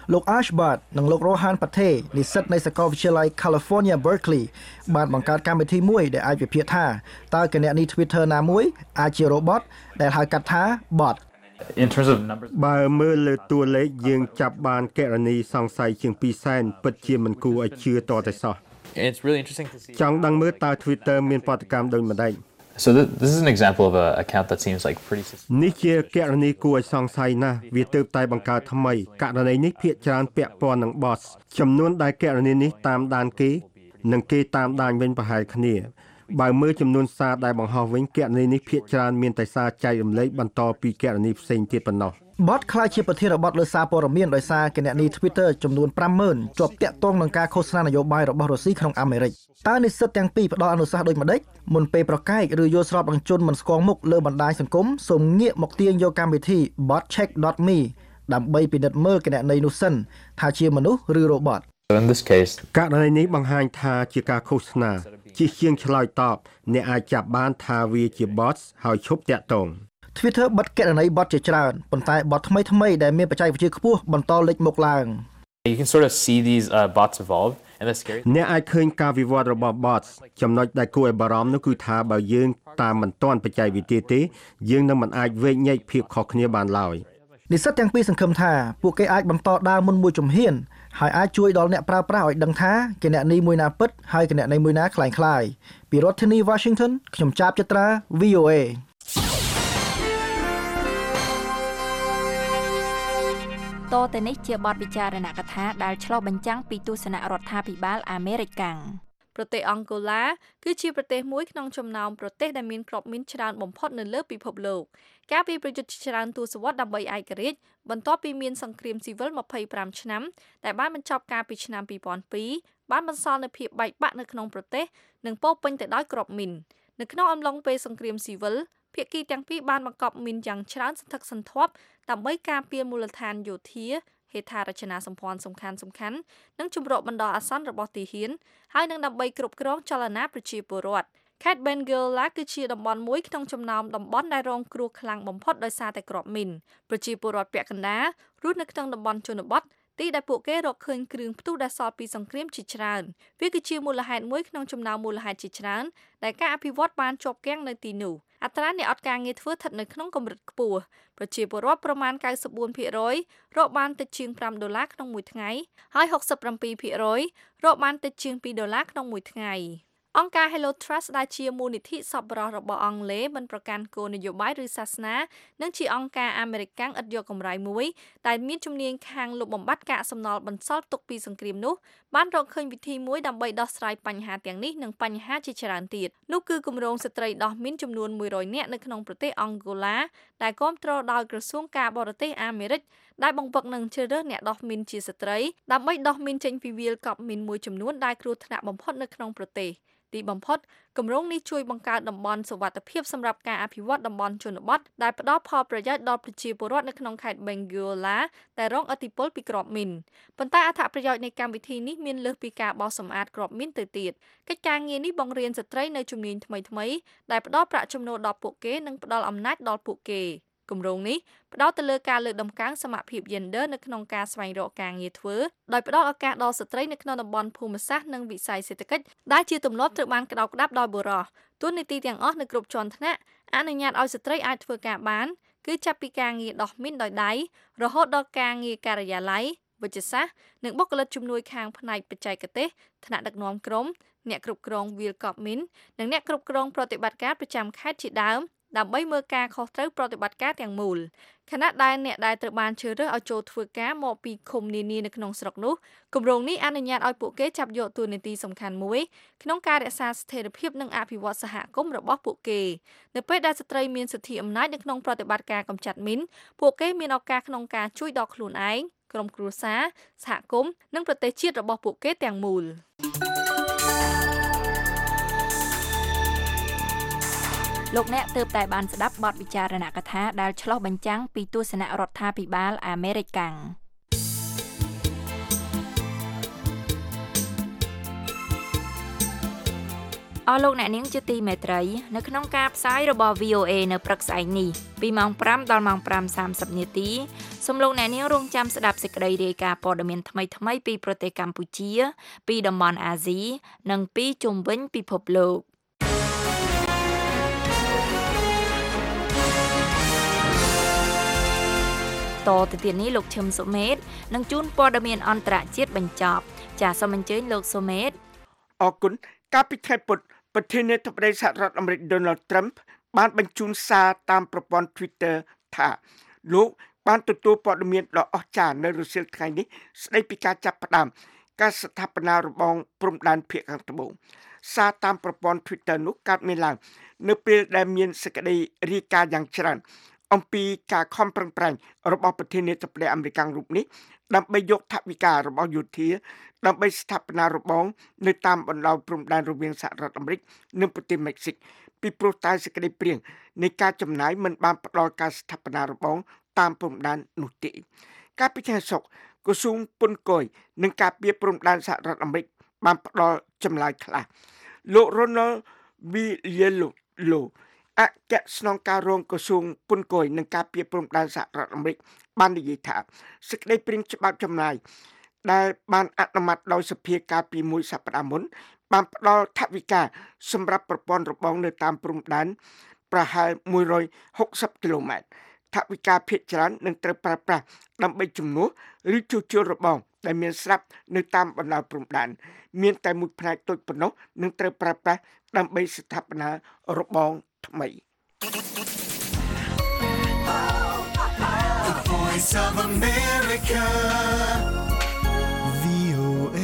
លោក Ashbart និងលោក Rohan Patel និស្សិតនៃសាកលវិទ្យាល័យ California Berkeley បានបង្កើតកម្មវិធីមួយដែលអាចវិភាគថាតើគណនី Twitter ណាមួយអាចជា robot ដែលហៅកាត់ថា bot In terms of numbers បើមើលលើតួលេខយើងចាប់បានករណីសង្ស័យជាង2សែនពិតជាមិនគួរឲ្យជឿតតែសោះ It's really interesting to see ចង់ដឹងមើលតើ Twitter មានប្រតិកម្មដូចម្ដេច So this is an example of an account that seems like pretty នេះជាករណីគួរឲ្យសង្ស័យណាស់វាទើបតែបង្កើតថ្មីករណីនេះភាគច្រើនពាក់ព័ន្ធនឹង bots ចំនួនដែលករណីនេះតាមដានគេនិងគេតាមដានវិញប្រហែលគ្នាបើមើលចំនួនសារដែលបង្ហោះវិញករណីនេះភាគច្រើនមានតែសារចែករំលែកបន្តពីករណីផ្សេងទៀតប៉ុណ្ណោះ Bot ខ្ល้ายជាប្រធានបទលើសារព័ត៌មានដោយសារគណនី Twitter ចំនួន 50,000 ជាប់ទាក់ទងនឹងការឃោសនានយោបាយរបស់រុស្ស៊ីក្នុងអាមេរិកតើនិស្សិតទាំងពីរផ្ដល់អនុសាសន៍ដូចម្ដេចមុនពេលប្រកែកឬយល់ស្របនឹងជនមិនស្គាល់មុខលើបណ្ដាញសង្គមសូមងាកមកទាញយកកម្មវិធី botcheck.me ដើម្បីពិនិត្យមើលគណនីនោះសិនថាជាមនុស្សឬ robot In this case ករណីនេះបង្ហាញថាជាការឃោសនាជាជាងឆ្លើយតបអ្នកអាចចាប់បានថាវាជា bots ហើយឈប់តាក់ទង Twitter បិទគណនី bot ជាច្រើនប៉ុន្តែ bot ថ្មីៗដែលមានបច្ចេកវិទ្យាខ្ពស់បន្តលេចមុខឡើង You can sort of see these bots evolve and the scary អ្នកអាចឃើញការវិវត្តរបស់ bots ចំណុចដែលគួរឲ្យបារម្ភនោះគឺថាបើយើងតាមមិនទាន់បច្ចេកវិទ្យាទេយើងនឹងមិនអាចវែកញែកភាពខុសគ្នាបានឡើយនិស្សិតទាំងពីរសង្ឃឹមថាពួកគេអាចបន្តដើរមុនមួយជំហានហើយអាចជួយដល់អ្នកប្រើប្រាស់ឲ្យដឹងថាគណនីមួយណាពិតហើយគណនីមួយណាคล้ายៗពីរដ្ឋធានី Washington ខ្ញុំចាបចត្រា VOA តទៅនេះជាបទពិចារណកថាដែលឆ្លុះបញ្ចាំងពីទស្សនៈរដ្ឋាភិបាលអាមេរិកកាំងប្រទេសអង់ហ្គោឡាគឺជាប្រទេសមួយក្នុងចំណោមប្រទេសដែលមានគ្រាប់មីនច្រើនបំផុតនៅលើពិភពលោកកាលពីប្រយុទ្ធច្រើនទសវត្សរ៍ដើម្បីឯករាជ្យបន្ទាប់ពីមានសង្គ្រាមស៊ីវិល25ឆ្នាំដែលបានបញ្ចប់កាលពីឆ្នាំ2002បានបន្សល់នូវភាពបែកបាក់នៅក្នុងប្រទេសនិងពោរពេញទៅដោយគ្រាប់មីននៅក្នុងអំឡុងពេលសង្គ្រាមស៊ីវិលភាគីទាំងពីរបានបង្កប់មីនយ៉ាងច្រើនសន្ធឹកសន្ធាប់ដើម្បីការពារមូលដ្ឋានយោធាហេដ្ឋារចនាសម្ព័ន្ធសំខាន់ៗនិងជំរកបណ្ដោះអាសន្នរបស់ទាហានហើយនឹងដើម្បីគ្រប់គ្រងចលនាប្រជាពលរដ្ឋខេត្ត Benguela គឺជាតំបន់មួយក្នុងចំណោមតំបន់ដែលរងគ្រោះខ្លាំងបំផុតដោយសារតែគ្រាប់មីនប្រជាពលរដ្ឋពាក់កណ្ដាលរស់នៅក្នុងតំបន់ជនបទទីដែលពួកគេរកឃើញគ្រឿងផ្ទុះដែលសល់ពីសង្គ្រាមជាច្រើនវាគឺជាមូលហេតុមួយក្នុងចំណោមមូលហេតុជាច្រើនដែលការអភិវឌ្ឍបានជាប់គាំងនៅទីនោះអត្រាអ្នកអត់ការងារធ្វើស្ថិតនៅក្នុងកម្រិតខ្ពស់ប្រជាពលរដ្ឋប្រមាណ 94% រកបានតិចជាង$5ក្នុងមួយថ្ងៃហើយ 67% រកបានតិចជាង$2ក្នុងមួយថ្ងៃអង្គការ Hello Trust ដែលជាមូលនិធិសប្បុរសរបស់អង់គ្លេសមិនប្រកាន់គោលនយោបាយឬសាសនានិងជាអង្គការអាមេរិកកាំងឥតយកកម្រៃមួយដែលមានជំនាញខាងលុបបំបាត់កាកសំណល់បន្សល់ទុកពីសង្គ្រាមនោះបានរកឃើញវិធីមួយដើម្បីដោះស្រាយបញ្ហាទាំងនេះនិងបញ្ហាជាច្រើនទៀតនោះគឺគម្រោងស្ត្រីដោះមីនចំនួន100នាក់នៅក្នុងប្រទេសអង់ហ្គោឡាដែលគាំទ្រដោយក្រសួងការបរទេសអាមេរិកដែលបង្វឹកនឹងជ្រើសរើសអ្នកដោះមីនជាស្ត្រីដើម្បីដោះមីនចេញពីវាលកប់មីនមួយចំនួនដែលគ្រោះថ្នាក់បំផុតនៅក្នុងប្រទេសទីបំផុតគម្រោងនេះជួយបង្កើតតំបន់សុវត្ថិភាពសម្រាប់ការអភិវឌ្ឍតំបន់ជនបទដែលផ្ដល់ផលប្រយោជន៍ដល់ប្រជាពលរដ្ឋនៅក្នុងខេត្ត Benguela ដែលរងឥទ្ធិពលពីគ្រាប់មីនប៉ុន្តែអត្ថប្រយោជន៍នៃកម្មវិធីនេះមានលើសពីការបោសសម្អាតគ្រាប់មីនទៅទៀតកិច្ចការងារនេះបង្រៀនស្ត្រីនៅជំនាញថ្មីៗដែលផ្ដល់ប្រាក់ចំណូលដល់ពួកគេនិងផ្ដល់អំណាចដល់ពួកគេគម្រោងនេះផ្ដោតទៅលើការលើកតម្កើងសមភាព gender នៅក្នុងការស្វែងរកការងារធ្វើដោយផ្ដល់ឱកាសដល់ស្ត្រីនៅក្នុងតំបន់ភូមិសាស្ត្រនិងវិស័យសេដ្ឋកិច្ចដែលជាទម្លាប់ត្រូវបានក្តោបក្តាប់ដោយបុរសទូនីតិទាំងអស់នៅគ្រប់ជាន់ថ្នាក់អនុញ្ញាតឲ្យស្ត្រីអាចធ្វើការបានគឺចាប់ពីការងារដោះមីនដោយដៃរហូតដល់ការងារការិយាល័យវិជ្ជាសាស្ត្រនិងបុគ្គលិកជំនួយខាងផ្នែកបច្ចេកទេសថ្នាក់ដឹកនាំក្រុមអ្នកគ្រប់គ្រងវាលកប់មីននិងអ្នកគ្រប់គ្រងប្រតិបត្តិការប្រចាំខេត្តជាដើមដើម្បីមើលការខុសត្រូវប្រតិបត្តិការទាំងមូលខណៈដែលអ្នកដែលត្រូវបានជ្រើសរើសឲ្យចូលធ្វើការមកពីឃុំនានានៅក្នុងស្រុកនោះគម្រោងនេះអនុញ្ញាតឲ្យពួកគេចាប់យកតួនាទីសំខាន់មួយក្នុងការរក្សាស្ថិរភាពនិងអភិវឌ្ឍសហគមន៍របស់ពួកគេនៅពេលដែលស្ត្រីមានសិទ្ធិអំណាចនៅក្នុងប្រតិបត្តិការកម្ចាត់មីនពួកគេមានឱកាសក្នុងការជួយដល់ខ្លួនឯងក្រុមគ្រួសារសហគមន៍និងប្រទេសជាតិរបស់ពួកគេទាំងមូលលោកអ្នកទើបតែបានស្ដាប់បទវិចារណកថាដែលឆ្លុះបញ្ចាំងពីទស្សនៈរដ្ឋាភិបាលអាមេរិកកាំងអស់លោកអ្នកនាងជាទីមេត្រីនៅក្នុងការផ្សាយរបស់ VOA នៅព្រឹកស្អែកនេះពីម៉ោង 5 ដល់ម៉ោង 5:30 នាទីសូមលោកអ្នកនាងរងចាំស្ដាប់សេចក្តីរាយការណ៍ព័ត៌មានថ្មីៗពីប្រទេសកម្ពុជាពីតំបន់អាស៊ីនិងពីជុំវិញពិភពលោកតទៅទៀតនេះលោកឈឹមសុមេតនឹងជូនព័ត៌មានអន្តរជាតិបញ្ចប់ចាសសូមអញ្ជើញលោកសុមេតអរគុណកាលពីថ្ងៃពុធប្រធានាធិបតីសហរដ្ឋអាមេរិក Donald Trump បានបញ្ជូនសារតាមប្រព័ន្ធ Twitter ថាលោកបានទទួលព័ត៌មានដ៏អស្ចារ្យនៅរសៀលថ្ងៃនេះស្ដីពីការចាប់ផ្ដើមការស្ថាបនារបងព្រំដែនភាគខាងត្បូងសារតាមប្រព័ន្ធ Twitter នោះកើតមានឡើងនៅពេលដែលមានសេចក្តីរាយការណ៍យ៉ាងច្រើនអំពីការខំប្រឹងប្រែងរបស់ប្រធានាធិបតីអាមេរិករូបនេះដើម្បីយកថវិការបស់យោធាដើម្បីស្ថាបនារបងនៅតាមបណ្ដោយព្រំដែនរវាងសហរដ្ឋអាមេរិកនិងប្រទេសមិចស៊ិកពីព្រោះតែសេចក្តីព្រាងនៃការចំណាយមិនបានផ្ដល់ការស្ថាបនារបងតាមព្រំដែននោះទេកាលពីថ្ងៃសុក្រក្រសួងពន្ធគយនិងការពារព្រំដែនសហរដ្ឋអាមេរិកបានផ្ដល់ចម្លើយខ្លះលោក Ronald Villalobos អគ្គស្នងការរងក្រសួងពន្ធគយនិងការពារព្រំដែនសហរដ្ឋអាមេរិកបាននិយាយថាសេចក្តីព្រាងច្បាប់ចំណាយដែលបានអនុម័តដោយសភាកាលពីមួយសប្តាហ៍មុនបានផ្ដល់ថវិកាសម្រាប់ប្រព័ន្ធរបងនៅតាមព្រំដែនប្រហែល160គីឡូម៉ែត្រថវិកាភាគច្រើននឹងត្រូវប្រើប្រាស់ដើម្បីជំនួសឬជួសជុលរបងដែលមានស្រាប់នៅតាមបណ្ដោយព្រំដែនមានតែមួយផ្នែកតូចប៉ុណ្ណោះនឹងត្រូវប្រើប្រាស់ដើម្បីស្ថាបនារបងថ្មី The Voice of America VOA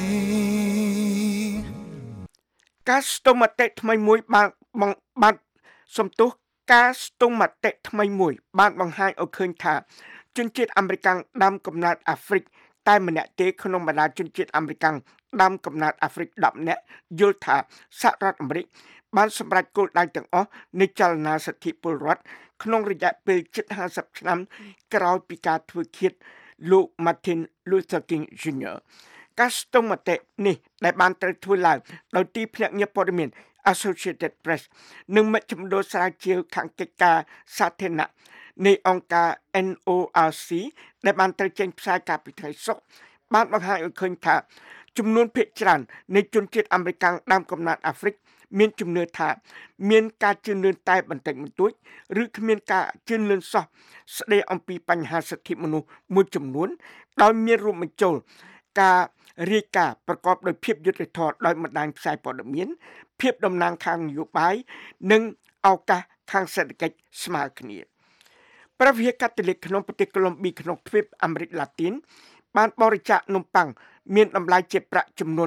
ការស្ទង់មតិថ្មីមួយបានសំទោសការស្ទង់មតិថ្មីមួយបានបង្ហាញឲ្យឃើញថាជនជាតិអាមេរិកដើមកំណើតអាហ្វ្រិកតែម្នាក់ទេក្នុងបណ្ដាជនជាតិអាមេរិកដើមកំណើតអាហ្វ្រិក10នាក់យល់ថាសហរដ្ឋអាមេរិកបានសម្រេចគោលដៅទាំងអស់នៃចលនាសិទ្ធិពលរដ្ឋក្នុងរយៈពេលជិត50ឆ្នាំក្រោយពីការធ្វើឃាតលោក Martin Luther King Jr. ការស្ទង់មតិនេះដែលបានត្រូវធ្វើឡើងដោយទីភ្នាក់ងារព័ត៌មាន Associated Press និងមជ្ឈមណ្ឌលស្រាវជ្រាវខាងកិច្ចការសាធារណៈនៃអង្គការ NORC ដែលបានត្រូវចេញផ្សាយកាលពីថ្ងៃសុក្របានបង្ហាញឲ្យឃើញថាចំនួនភាគច្រើននៃជនជាតិអាមេរិកដើមកំណើតអាហ្វ្រិកមានជំនឿថាមានការជឿនលឿនតែបន្តិចបន្តួចឬគ្មានការជឿនលឿនសោះស្ដីអំពីបញ្ហាសិទ្ធិមនុស្សមួយចំនួនដោយមានរួមបញ្ចូលការរាយការណ៍ប្រកបដោយភាពយុត្តិធម៌ដោយបណ្ដាញផ្សាយព័ត៌មានភាពតំណាងខាងនយោបាយនិងឱកាសខាងសេដ្ឋកិច្ចស្មើគ្នាព្រះវិហារកាតូលិកក្នុងប្រទេសកូឡុំប៊ីក្នុងទ្វីបអាមេរិកឡាទីនបានបរិច្ចាគនំប៉័ងមានតម្លៃជាប្រាក់ចំនួន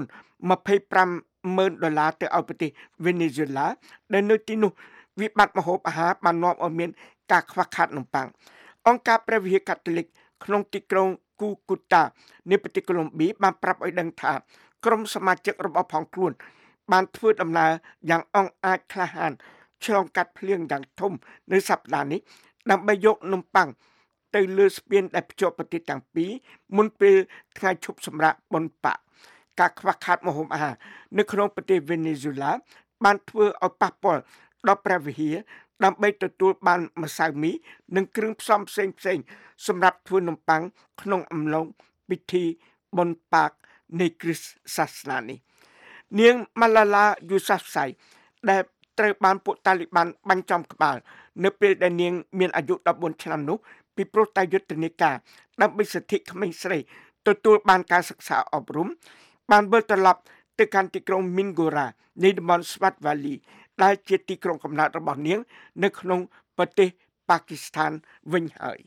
$25,000ទៅឲ្យប្រទេសវេណេស៊ុយឡាដែលនៅទីនោះវិបត្តិម្ហូបអាហារបាននាំឲ្យមានការខ្វះខាតនំប៉័ងអង្គការព្រះវិហារកាតូលិកក្នុងទីក្រុងគូគូតានៃប្រទេសកូឡុំប៊ីបានប្រាប់ឲ្យដឹងថាក្រុមសមាជិករបស់ផងខ្លួនបានធ្វើដំណើរយ៉ាងអង់អាចក្លាហានឆ្លងកាត់ភ្លៀងយ៉ាងធំនៅសប្តាហ៍នេះដើម្បីយកនំប៉័ងទៅលើស្ពានដែលភ្ជាប់ប្រទេសទាំងពីរមុនពេលថ្ងៃឈប់សម្រាកបុណ្យប៉ាការខ្វះខាតម្ហូបអាហារនៅក្នុងប្រទេសវេណេស៊ុយឡាបានធ្វើឲ្យប៉ះពាល់ដល់ព្រះវិហារដើម្បីទទួលបានម្សៅមីនិងគ្រឿងផ្សំផ្សេងសម្រាប់ធ្វើនំប៉័ងក្នុងអំឡុងពិធីបុណ្យប៉ានៃគ្រិស្តសាសនានេះនាង Malala Yousafzai ដែលត្រូវបានពួកតាលីបានបាញ់ចំក្បាលនៅពេលដែលនាងមានអាយុ14ឆ្នាំនោះពីព្រោះតែយុទ្ធនាការដើម្បីសិទ្ធិក្មេងស្រីទទួលបានការសិក្សាអប់រំបានវិលត្រឡប់ទៅកាន់ទីក្រុង Mingora នៃតំបន់ Swat Valley ដែលជាទីក្រុងកំណើតរបស់នាងនៅក្នុងប្រទេសប៉ាគីស្ថានវិញហើយ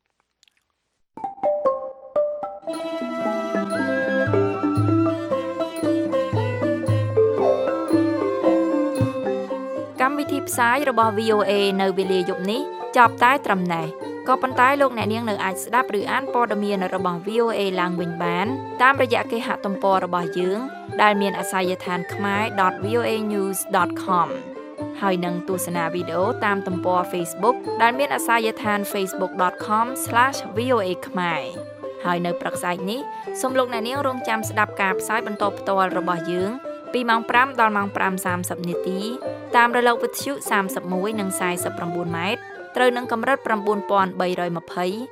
កម្មវិធីផ្សាយរបស់ VOA នៅវេលាយប់នេះចប់តែត្រឹមណេះក៏ប៉ុន្តែលោកអ្នកនាងនៅអាចស្ដាប់ឬអានព័ត៌មានរបស់ VOA ឡើងវិញបានតាមរយៈគេហទំព័ររបស់យើងដែលមានអាសយដ្ឋាន khmer.voanews.com ហើយនឹងទស្សនាវីដេអូតាមទំព័រ Facebook ដែលមានអាសយដ្ឋាន facebook.com/voa khmer ហើយនៅព្រឹកស្អែកនេះសូមលោកអ្នកនាងរងចាំស្ដាប់ការផ្សាយបន្តផ្ទាល់របស់យើងពីម៉ោង5ដល់ម៉ោង5:30នាទីតាមរលកវិទ្យុ31និង49ម៉ែត្រត្រូវនឹងកម្រិត9320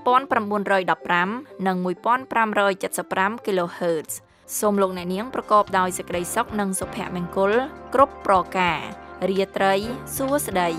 5915និង1575 kHz សូមលោកអ្នកនាងប្រកបដោយសេចក្តីសុខនិងសុភមង្គលគ្រប់ប្រការរាត្រីសួស្តី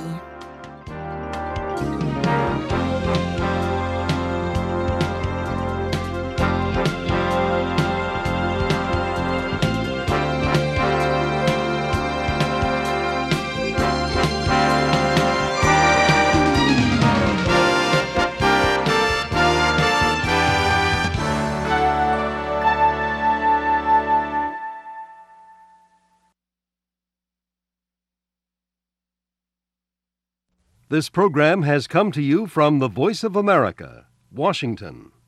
This program has come to you from the Voice of America, Washington.